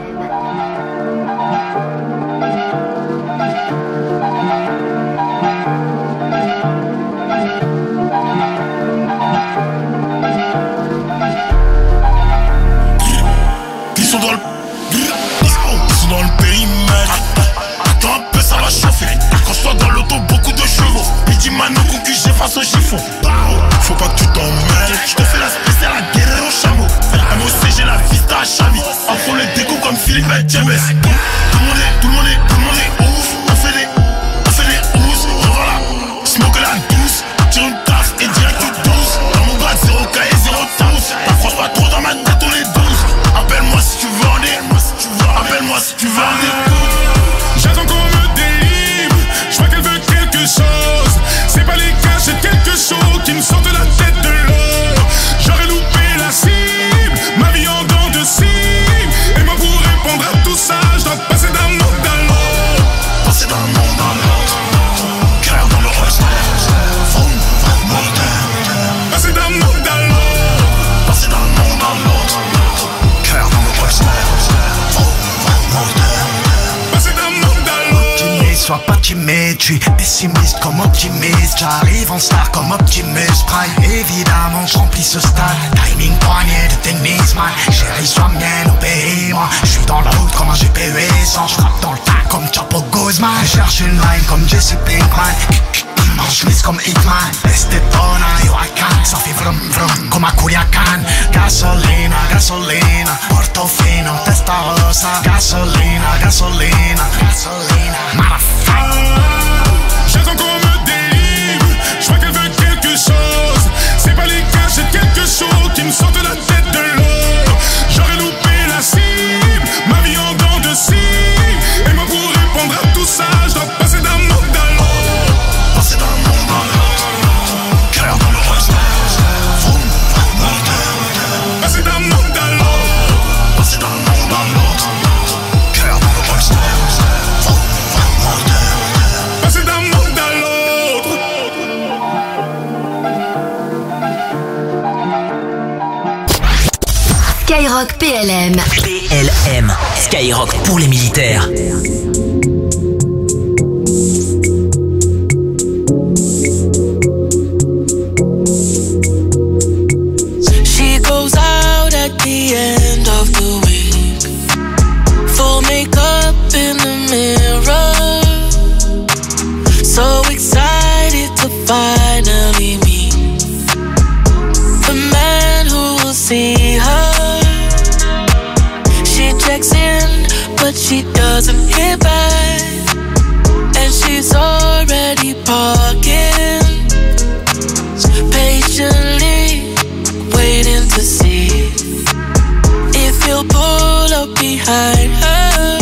Ils sont dans le... Ils sont dans le périmètre. Attends un peu, ça va chauffer. Quand je sois dans l'auto, beaucoup de chevaux. Il dit Mano concu, j'efface au chiffon. Faut pas que tu t'emmêles. Je te fais la spéciale à guerrier au chameau. M O C, j'ai la vista à Chavi. Après le déco comme Philippe et James. Tout le monde est, tout le monde est, tout le monde est ouf. On fait des, on fait des housses. Revoilà, smoke la douce. Tire une taf et direct tu douce. Dans mon grade, zéro K et zéro tauce. T'approches pas trop dans ma tête, on est douze. Appelle-moi si tu veux en dire. Appelle-moi si tu veux en dire. J'attends qu'on me délivre. Je vois qu'elle veut quelque chose. C'est pas les cas, c'est quelque chose qui me sort de la timide, j'suis pessimiste comme optimiste. J'arrive en star comme Optimus Prime. Évidemment, j'remplis ce stade. Timing poignet de tennis, man. Chérie, sois mienne, obéis-moi. J'suis dans la route comme un G P U sans. J'rappe dans le tas comme Chapo Guzman. Cherche une line comme Jesse Pinkman. Je lisse comme Hitman. Estetona, yo I can. Ça fait vrum vrum comme à Culiacan. Gasolina, gasolina. Portofino, testa rosa. Gasolina, gasolina, gasolina. Motherfucker. J'attends qu'on me délivre. J'vois qu'elle veut quelque chose. C'est pas les gars, j'ai quelque chose qui me sort de la tête de l'eau. J'aurais loupé la cible. Ma vie en dents de scie. Et moi pour répondre à tout ça, je dois passer d'un monde à l'autre. Passer d'un monde à l'autre. Cœur dans le reste. Passer d'un monde à l'autre. Passer d'un monde à l'autre. Cœur dans le reste. Passer d'un monde à l'autre. Skyrock P L M. P L M. Skyrock pour les militaires. She goes out at the end of the week. Full makeup in the mirror. So excited to finally meet the man who will see her. She checks in, but she doesn't hit back. And she's already parking, patiently waiting to see if he'll pull up behind her.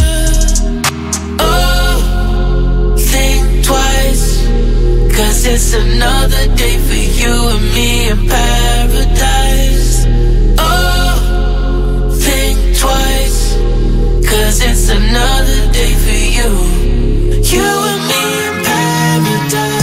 Oh, think twice, cause it's another day for you and me in paradise. Oh, think twice, cause it's another day for you, you and me in paradise.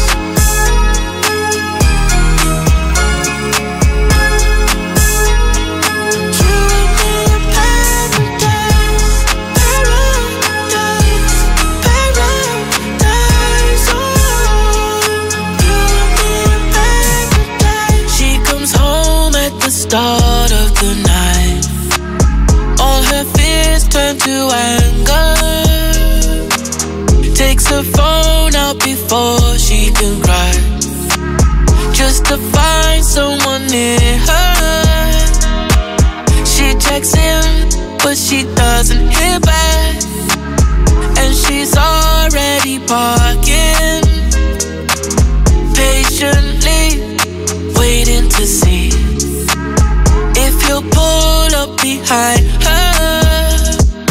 Start of the night, all her fears turn to anger. Takes her phone out before she can cry, just to find someone near her. She checks in, but she doesn't hear back, and she's already parking, patiently waiting to see if he'll pull up behind her.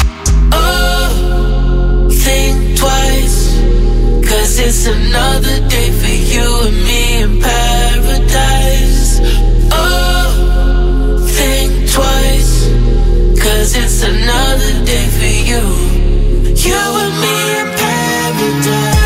Oh, think twice, cause it's another day for you and me in paradise. Oh, think twice, cause it's another day for you, you and me in paradise.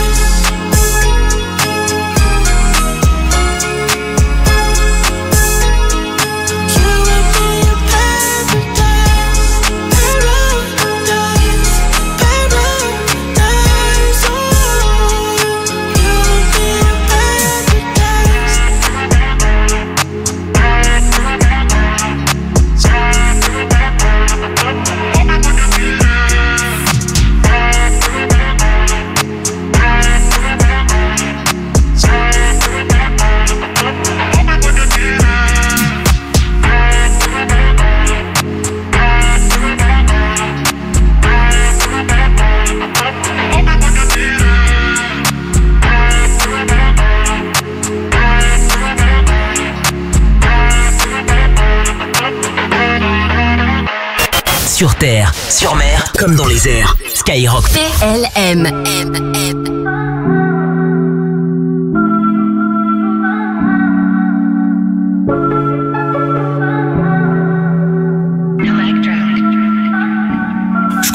Sur terre, sur mer, comme dans les airs. Skyrock. P L M. M, M.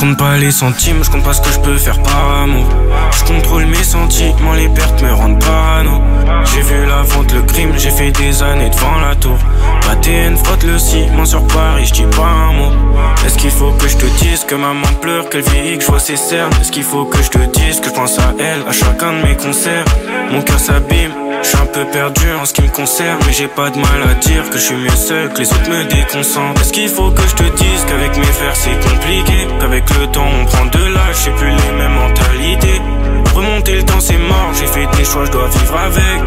compte pas les centimes, je compte pas ce que je peux faire par amour. Je contrôle mes sentiments, les pertes me rendent parano. J'ai vu la vente, le crime, j'ai fait des années devant la tour. La T N frotte le ciment sur Paris, je dis pas un mot. Est-ce qu'il faut que je te dise que maman pleure, qu'elle vieillit, que je vois ses cernes? Est-ce qu'il faut que je te dise que je pense à elle, à chacun de mes concerts? Mon cœur s'abîme, je suis un peu perdu en ce qui me concerne, mais j'ai pas de mal à dire que je suis mieux seul, que les autres me déconcentrent. Est-ce qu'il faut que je te dise qu'avec mes frères c'est compliqué, qu'avec le temps on prend de l'âge, j'ai plus les mêmes mentalités. Remonter le temps c'est mort, j'ai fait des choix, je dois vivre avec.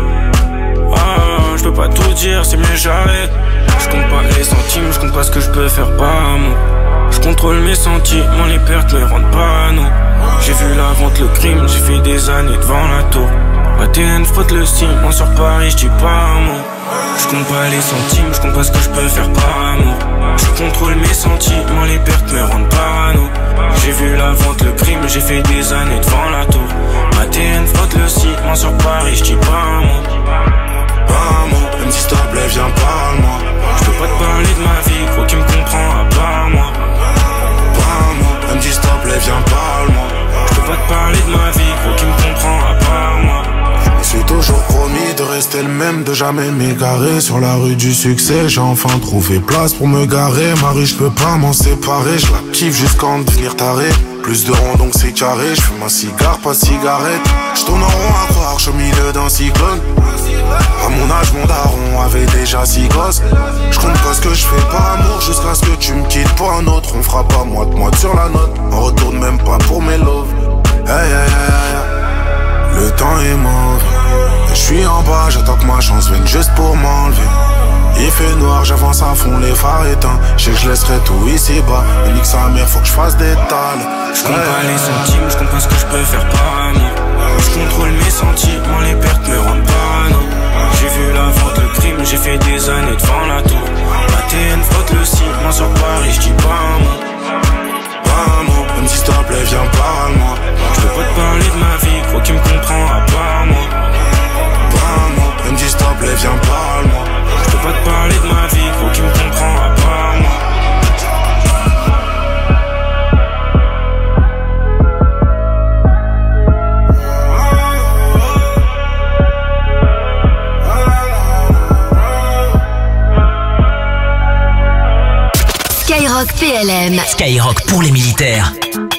Ah, je peux pas tout dire, c'est mieux j'arrête. Je compte pas les centimes, je compte pas ce que je peux faire par amour. Je contrôle mes sentiments, les pertes me rendent parano. J'ai vu la vente, le crime, j'ai fait des années devant la tour. La T N frotte le ciment sur Paris, je dis pas un mot. Je compte pas les centimes, je compte pas ce que je peux faire par amour. Je contrôle mes sentiments, les pertes me rendent parano. J'ai vu la vente, le crime, j'ai fait des années devant la tour. La T N frotte le ciment sur Paris, je dis pas un mot. Pas un mot, elle me dit s'il te plaît, viens parle-moi. Je peux pas te parler de ma vie, gros qui me comprend à part moi. Pas un mot, elle me dit s'il te plaît, viens parle-moi. Je peux pas te parler de ma vie, gros qui me comprend à part moi. Je me suis toujours promis de rester le même, de jamais m'égarer. Sur la rue du succès, j'ai enfin trouvé place pour me garer. Marie, je peux pas m'en séparer, je la kiffe jusqu'à en devenir taré. Plus de ronds donc c'est carré, je fume un cigare, pas de cigarette. Je tourne en rond à croire, je suis au milieu d'un cyclone. À mon âge, mon daron avait déjà six gosses. Je compte pas ce que je fais par amour, jusqu'à ce que tu me quittes pour un autre. On fera pas moite-moite sur la note, on retourne même pas pour mes loves. Hey, hey, hey, hey. Le temps est mauvais, et je suis en bas, j'attends que ma chance vienne juste pour m'enlever. Il fait noir, j'avance à fond, les phares éteints. Je sais que je laisserai tout ici bas. Mais nique sa mère, faut que je fasse des tales. Je compte pas les centimes, je compte pas ce que je peux faire par amour. Je contrôle mes sentiments, les pertes me rendent parano. J'ai vu la vente, le crime, j'ai fait des années devant la tour. La T N frotte le ciment sur Paris, je dis pas un mot. Pas un mot, elle me dit s'il te plaît, viens parle-moi. Je peux pas te parler de ma vie, gros qui me comprend à part moi. Pas un mot, elle me dit s'il te plaît, viens parle-moi. Je peux pas te parler de ma vie, gros qui me comprend à part moi. Skyrock P L M. Skyrock pour les militaires.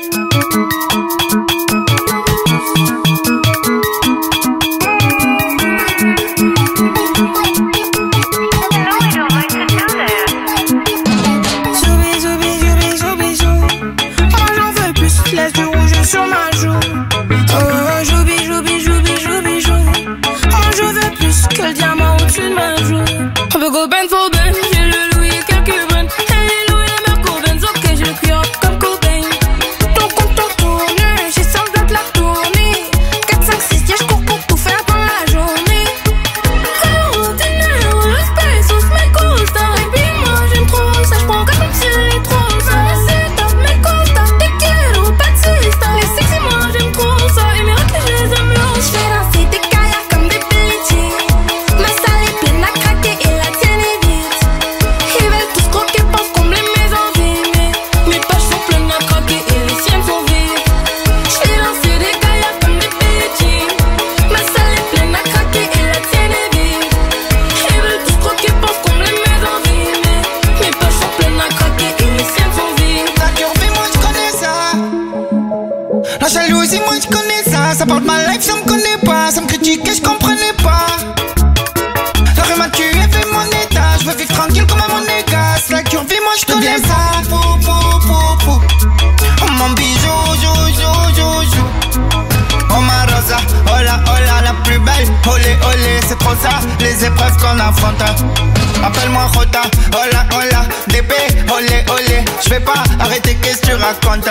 Sur ma joue, oh, j'oublie, j'oublie, j'oublie, j'oublie, j'oublie. Oh, je veux plus que le diamant au-dessus de ma joue. On peut go ben for ben, j'ai le louis et quelques bennes. Et les louis et Merco Benz, ok, je le crie comme Cobain. Ton compte tourne, j'ai semblé de la tournée. quatre, cinq, six, yeah, j'cours pour tout faire dans la journée. Oh, dinero, le space, on se met costa. Et puis moi, j'aime trop ça, j'prends comme si c'est trop ça. C'est top, mes costa, te quiero, pas de sista. Ça porte ma life, ça me connaît pas. Ça me critique et je comprenais pas. La rue m'a tué, fait mon état. Je veux vivre tranquille comme un monégasque. La curvie, moi je connais ça. Pou, pou, pou, pou. Oh mon bijou, jou, jou, jou, jou. Oh ma rosa, oh la, oh la, la plus belle. Olé, olé, c'est trop ça, les épreuves qu'on affronte. Appelle-moi Rota, oh la, oh la, D B, olé, olé. Je vais pas arrêter, qu'est-ce que tu racontes?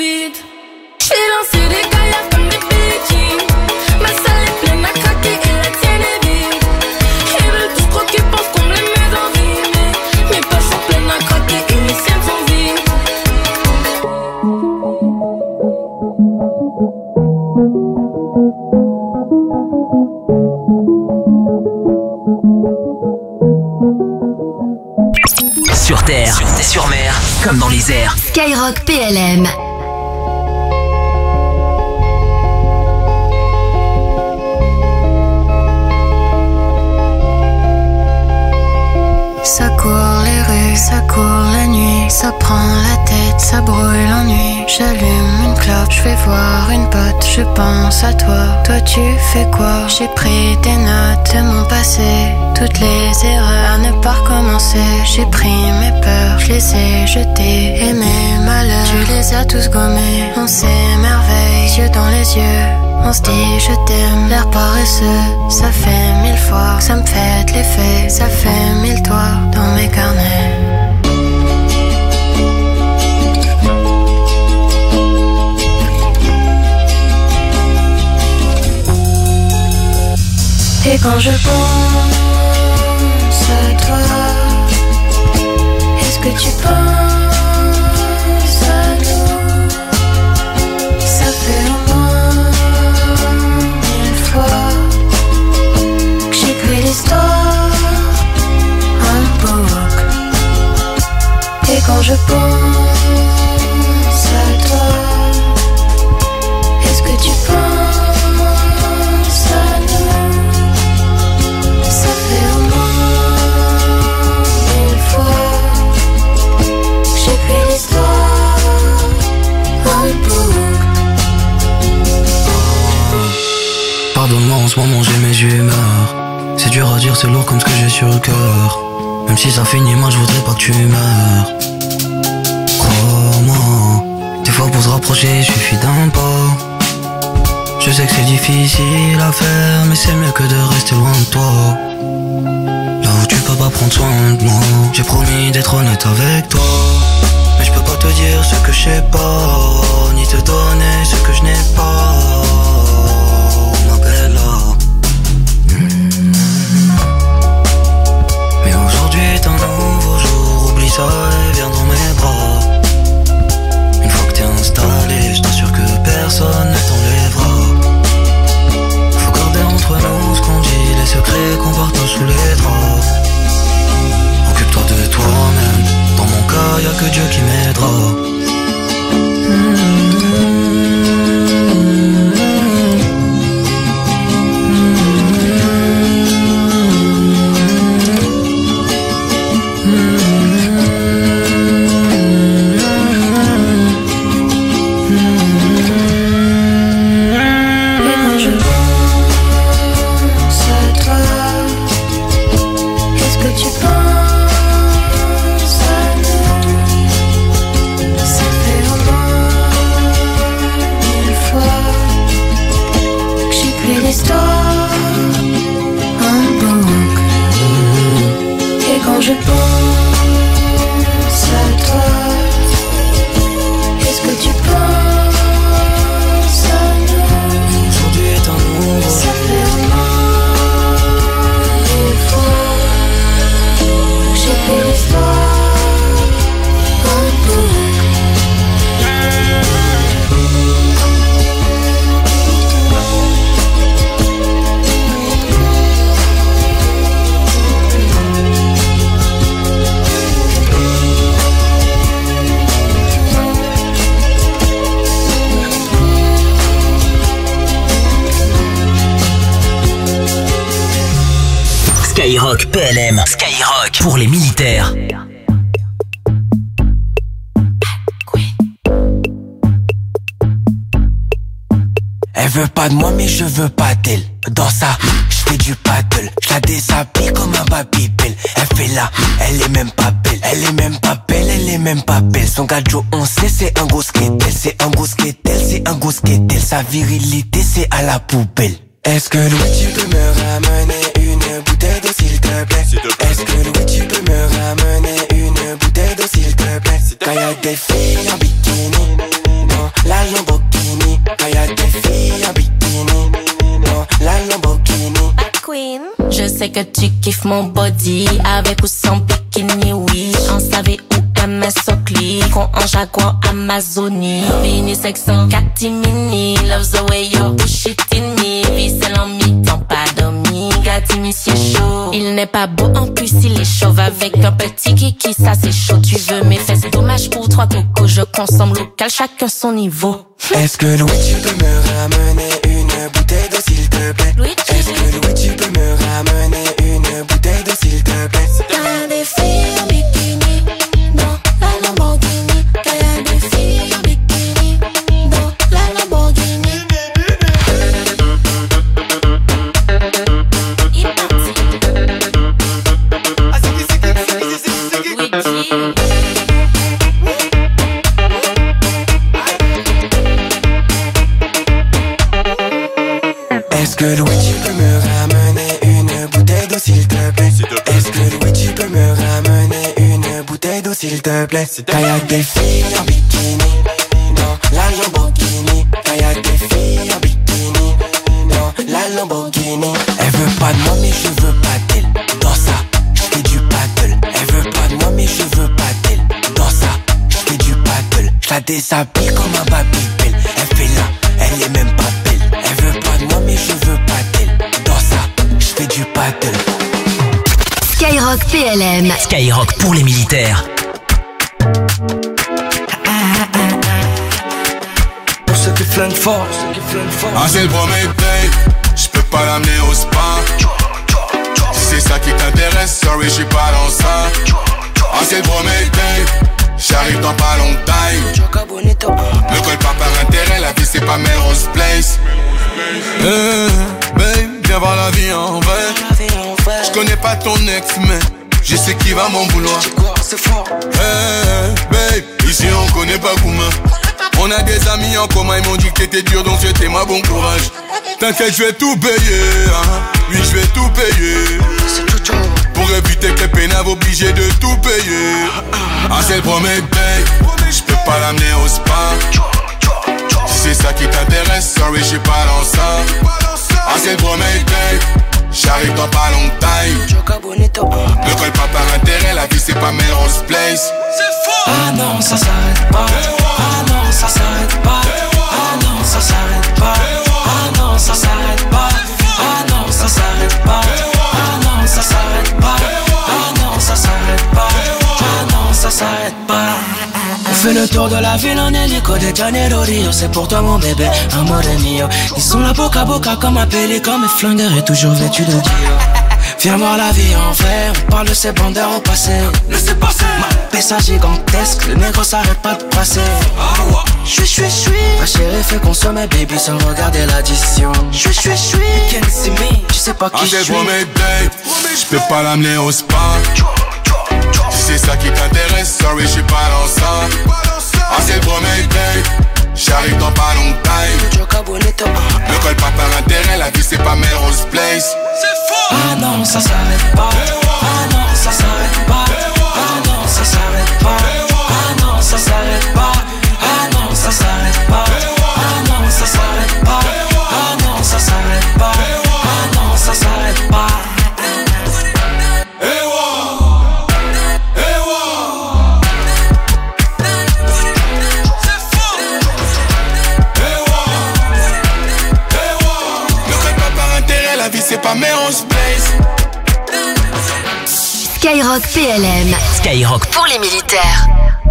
J'ai lancé des gaillards comme des bitches. Ma salle est pleine à craquer et la sur mer, comme dans les airs. Skyrock P L M. Ça court les rues, ça court la nuit, ça prend la tête, ça brûle l'ennui. J'allume une clope, je vais voir une pote, je pense à toi. Toi tu fais quoi? J'ai pris des notes de mon passé, toutes les erreurs à ne pas recommencer. J'ai pris mes peurs, je les ai jetées, et mes malheurs, tu les as tous gommés. On s'émerveille, yeux dans les yeux, on se dit je t'aime, l'air paresseux. Ça fait mille fois que ça me fait de l'effet, ça fait mille toits dans mes carnets. Et quand je pense à toi, est-ce que tu penses à nous? Ça fait au moins mille fois que j'écris l'histoire en boucle. Et quand je pense à toi, est-ce que tu penses à nous? Pardonne-moi, en ce moment j'ai mes humeurs. C'est dur à dire, c'est lourd comme ce que j'ai sur le cœur. Même si ça finit, moi je voudrais pas que tu meurs. Crois-moi, des fois pour se rapprocher, il suffit d'un pas. Je sais que c'est difficile à faire, mais c'est mieux que de rester loin de toi. Là où tu peux pas prendre soin de moi. J'ai promis d'être honnête avec toi, mais je peux pas te dire ce que je sais pas, ni te donner ce que je n'ai pas. Ma bella. mmh. Mais aujourd'hui est un nouveau jour, oublie ça et viens dans mes bras. Une fois que t'es installé, je t'assure que personne ne t'enlèvera. Faut garder entre nous ce qu'on dit, les secrets qu'on partage sous les draps. Occupe-toi de toi-même, dans mon cas y'a que Dieu qui m'aidera. mmh. Je pense à toi. Est-ce que tu penses à nous? Aujourd'hui est un nouveau. Ça fait au moins une fois que j'ai fait l'histoire en boucle. Skyrock P L M. Skyrock pour les militaires. Elle veut pas de moi mais je veux pas d'elle. Dans ça, je fais du paddle. Je la déshabille comme un babybel. Elle fait là, elle est même pas belle. Elle est même pas belle, elle est même pas belle. Son gadjo on sait c'est un gros skatel. C'est un gros skatel, c'est un gros skatel. Sa virilité c'est à la poubelle. Est-ce que Louis tu peux me ramener une bouteille d'eau s'il te plaît? Est-ce que Louis tu peux me ramener une bouteille d'eau s'il te plaît? Quand y'a des filles en bikini dans la Lamborghini. Quand y'a des filles en bikini dans la Lamborghini. Queen, je sais que tu kiffes mon body avec ou sans bikini, oui. En savait ou M S Oakley, con en Jaguar Amazonie. Vini sexo catimini, loves the way you push it in me. Vie c'est l'ami, tant pas d'amiga. a dit monsieur chaud. Il n'est pas beau en plus il est chauve. Avec un petit kiki ça c'est chaud. Tu veux mes fesses, dommage pour trois cocos. Je consomme local, chacun son niveau. Est-ce que Louis tu peux me ramener une bouteille d'eau s'il te plaît? Est-ce que Louis tu peux me ramener une bouteille d'eau s'il te plaît? Y'a des filles en bikini dans la Lamborghini. Y'a des filles en bikini dans la Lamborghini. Est-ce que Louis tu peux me ramener une bouteille d'eau s'il te plaît? Est-ce que Louis tu peux me ramener une bouteille d'eau s'il te plaît? Quand y'a des filles en bikini dans la Lamborghini. Quand y'a des filles en bikini dans la Lamborghini. Elle veut pas de moi mais je veux pas d'elle. Dans ça, j'fais du paddle. Elle veut pas de moi mais je veux pas d'elle. Dans ça, j'fais du paddle. J'la déshabille comme un babybel. Elle fait là, elle est même pas belle. Elle veut pas de moi mais je veux pas d'elle. Dans ça, j'fais du paddle. Skyrock P L M. Skyrock pour les militaires. Pour ceux qui flinguent fort, ceux qui flinguent fort. Ah c'est le premier date, j'peux pas l'amener au spa. Si c'est ça qui t'intéresse, sorry j'suis pas dans ça. Ah c'est le premier date, j'arrive dans pas longtemps. Ne colle pas par intérêt, la vie c'est pas Melrose Place. Hey, babe, viens voir la vie en vrai. J'connais pas ton ex mais je sais qui va mon vouloir. Hey, babe, ici on connaît pas Gouma. On a des amis en commun, ils m'ont dit que t'étais dur donc c'était ma bon courage. T'inquiète, je vais tout payer, hein. Oui, je vais tout payer. Pour éviter que les pénaves obligés de tout payer. Ah, c'est le premier date, j'peux pas l'amener au spa. Si c'est ça qui t'intéresse, sorry, j'suis pas dans ça. Ah, c'est le premier date, j'arrive dans pas longtemps. Ne colle pas par intérêt, la vie c'est pas Melrose Place. Ah non, ça s'arrête pas. Ah non, ça s'arrête pas. Ah non, ça s'arrête pas. Ah non, ça s'arrête pas. Ah non, ça s'arrête pas. Ah non, ça s'arrête pas. Ah non, ça s'arrête pas. Ah non, ça s'arrête pas. On fait le tour de la ville en hélico de Janeiro Rio. C'est pour toi mon bébé, amore mio. Ils sont là boca boca comme un pélican. Mes flingueurs est toujours vêtu de Dio. Viens voir la vie en vrai, on parle de ces bandeurs au passé. Laissez passer. Ma pessa gigantesque, le négro s'arrête pas de passer. J'suis, j'suis, j'suis. Ma chérie fait consommer baby sans regarder l'addition. J'suis, j'suis, j'suis. Can't see me, tu sais pas qui j'suis. Ah c'est mes dates, j'peux pas l'amener au spa. Si c'est ça qui t'intéresse, sorry j'suis pas dans ça. Ah c'est le premier date, j'arrive dans pas longtemps. Ne colle pas par intérêt, la vie c'est pas Melrose Place. Ah non, ça s'arrête pas. Ah non, ça s'arrête pas. Ah non, ça s'arrête pas. Ah non, ça s'arrête pas. Ah non, ça s'arrête pas. Ah non, ça s'arrête pas. Ah non, ça s'arrête pas. Ah non, ça s'arrête pas. C'est pas Melrose Place. Skyrock P L M. Skyrock pour les militaires.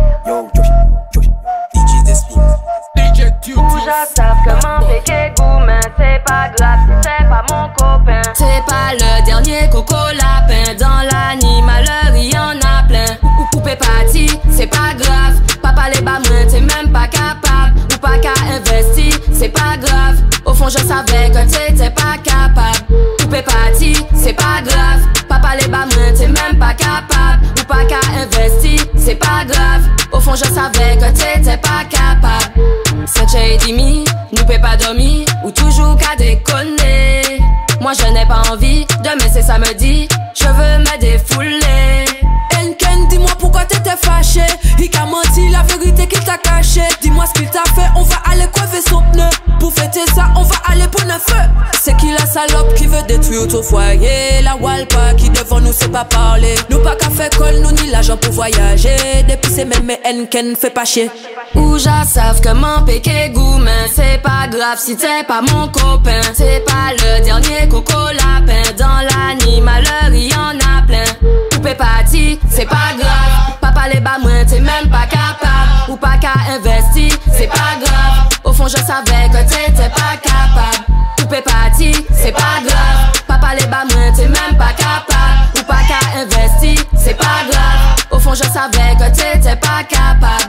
Déjà savent comment péquer goût, mais c'est pas grave si c'est pas mon copain. C'est pas le dernier coco lapin. Dans l'animal, il y en a plein. Ou poupée party, c'est pas grave. Papa les bas moins, t'es même pas capable. Ou pas qu'à investir, c'est pas grave. Au fond, je savais que t'étais pas capable. Poupée party, c'est pas grave. Papa les bas moins, t'es même pas capable. Ou pas qu'à investir, c'est pas grave. Au fond, je savais que t'étais pas capable. Saint et Dimi, nous peut pas dormir. Ou toujours qu'à déconner. Moi, je n'ai pas envie. Demain, c'est samedi. Je veux me défouler. Enken, dis-moi pourquoi t'étais fâché. Il t'a menti, la vérité qu'il t'a caché. Dis-moi ce qu'il t'a fait, on va aller crever son pneu. Pour fêter ça, on va aller pour le feu. C'est qui la salope qui veut détruire ton foyer? La Walpa qui devant nous sait pas parler. Nous pas qu'à faire colle, nous ni l'argent pour voyager. Depuis c'est même mais Enken fait pas chier. Ou já savent comment péquer goût, mais c'est pas grave si t'es pas mon copain. C'est pas le dernier coco lapin. Dans l'animaleur, il y en a plein. Poupée party, c'est pas grave. Papa les bas moins, t'es même pas capable. Ou pas qu'à investir, c'est pas grave. Au fond, je savais que t'étais pas capable. Poupée party, c'est pas grave. Papa les bas moins, t'es même pas capable. Ou pas qu'à investir, c'est pas grave. Au fond, je savais que t'étais pas capable.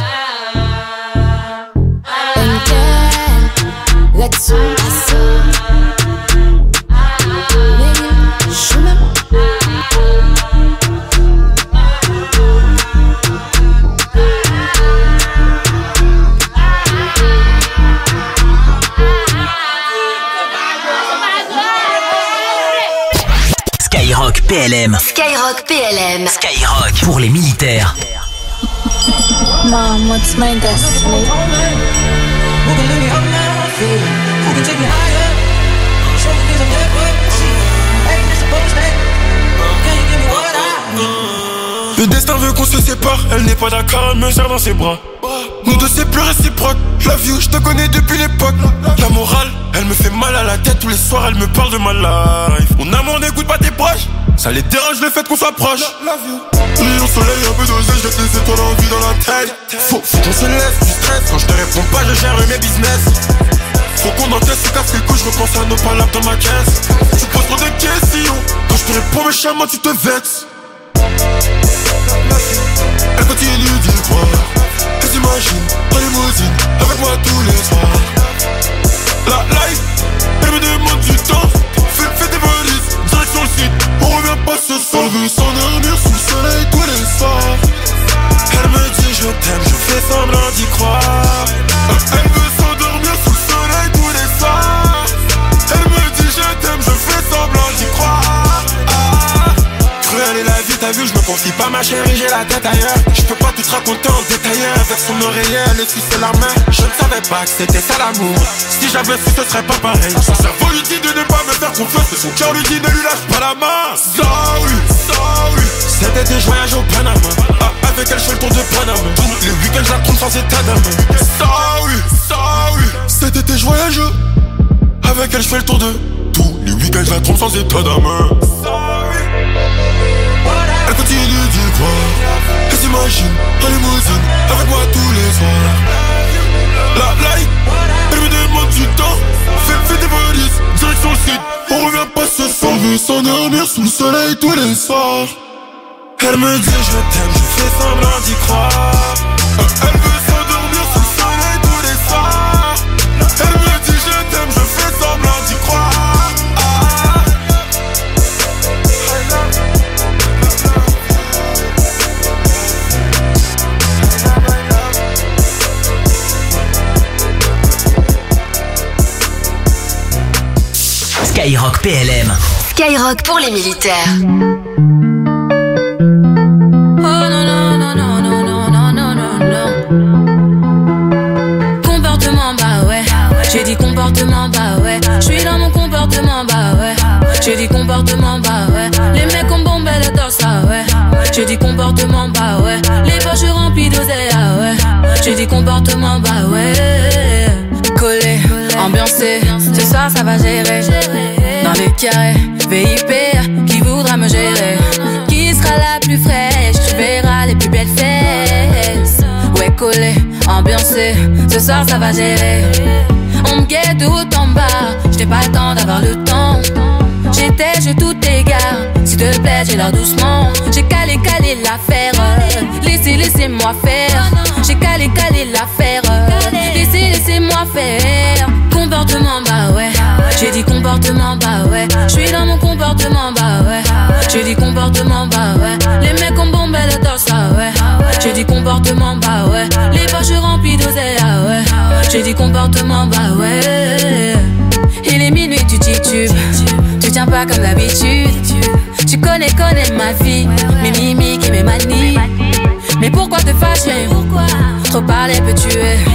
Let's go. Skyrock P L M. Skyrock P L M. Skyrock pour les militaires. Mom, what's my destiny? Who can lift me up now? Who can take me higher? Show me things I'm never seen. Ain't this supposed to? Can you give me what I need? Le destin veut qu'on se sépare. Elle n'est pas d'accord, elle me serre dans ses bras. Nous deux c'est plus réciproque. La vie, je te connais depuis l'époque. La morale, elle me fait mal à la tête. Tous les soirs, elle me parle de ma life. Mon amour n'écoute pas tes proches. Ça les dérange le fait qu'on soit proche. Nuit au soleil, un peu d'oseille, je laisse les étoiles en vie dans la tête. Faut, faut qu'on se laisse du stress. Quand je te réponds pas, je gère mes business. Faut qu'on encaisse, se casse les couilles, je repense à nos palabres dans ma caisse. Tu poses trop de questions. Quand je te réponds méchamment, tu te vexes. Elle continue d'y croire. Elle s'imagine dans les limousine avec moi tous les soirs. La life, elle me demande du temps. Fais, fais tes valises, direction le site. On revient pas ce soir. Elle veut s'endormir sous le soleil tous les soirs. Elle me dit je t'aime, je fais semblant d'y croire. Elle veut s'endormir sous le soleil tous les soirs. Elle me dit je t'aime, je fais semblant d'y croire. Ah. Cruelle est la vie, t'as vu, je me confie pas ma chérie, j'ai la tête ailleurs. Je peux pas tout te raconter en détail. Avec son oreiller, elle essuie la main. Je ne savais pas que c'était ça l'amour. Si j'avais su, ce serait pas pareil. Son cerveau lui dit de ne pas me faire confiance, et son cœur lui dit ne lui lâche pas la main. Sorry, sorry. Cet été, je voyage au Panama. Ah, avec elle, je fais le tour de Panama. Tous les week-ends, je la trompe sans état d'âme. Sorry, sorry. Cet été, je voyage. Avec elle, je fais le tour de. Tous les week-ends, je la trompe sans état d'âme. Sorry. Elle continue d'y croire. Elle s'imagine dans les limousine avec moi tous les soirs. La life, elle me demande du temps. Fais, fais tes valises, direction le site. On revient pas ce soir. Elle veut s'endormir sous le soleil tous les soirs. Elle me dit je t'aime, je fais semblant d'y croire. Elle veut s'endormir sous le soleil tous les soirs. Elle me dit je t'aime, je fais semblant d'y croire. Skyrock P L M. Skyrock pour les militaires. Oh non non non non non non non non non non. Comportement bah ouais. J'ai dit comportement bah ouais. J'suis dans mon comportement bah ouais. J'ai dit comportement bah ouais. Les mecs ont bombé le torse ah ouais. J'ai dit comportement bah ouais. Les poches remplies d'oseille ah ouais. J'ai dit comportement bah ouais. Collé, ambiancé, ce soir ça va gérer. Dans les carrés, V I P, qui voudra me gérer? Qui sera la plus fraîche? Tu verras les plus belles fesses. Ouais, collé, ambiancé, ce soir ça va gérer. On me guette tout en bas, j'n'ai pas le temps d'avoir le temps. J'étais, je tout égare, s'il te plaît, j'ai l'air doucement. J'ai calé, calé l'affaire, laissez, laissez-moi faire. J'ai calé, calé l'affaire, laissez, laissez-moi faire. Comportement, bah ouais. J'ai dit comportement, bah ouais. J'suis dans mon comportement, bah ouais. J'ai dit comportement, bah ouais. Les mecs ont bombé le torse, ah ouais. J'ai dit comportement, bah ouais. Les poches remplies d'oseille, ah ouais. J'ai dit comportement, bah ouais. Il est minuit, tu titubes. Tu tiens pas comme d'habitude. Tu connais, connais ma vie. Mes mimiques et mes manies. Mais pourquoi te fâcher? Trop parler peut tuer.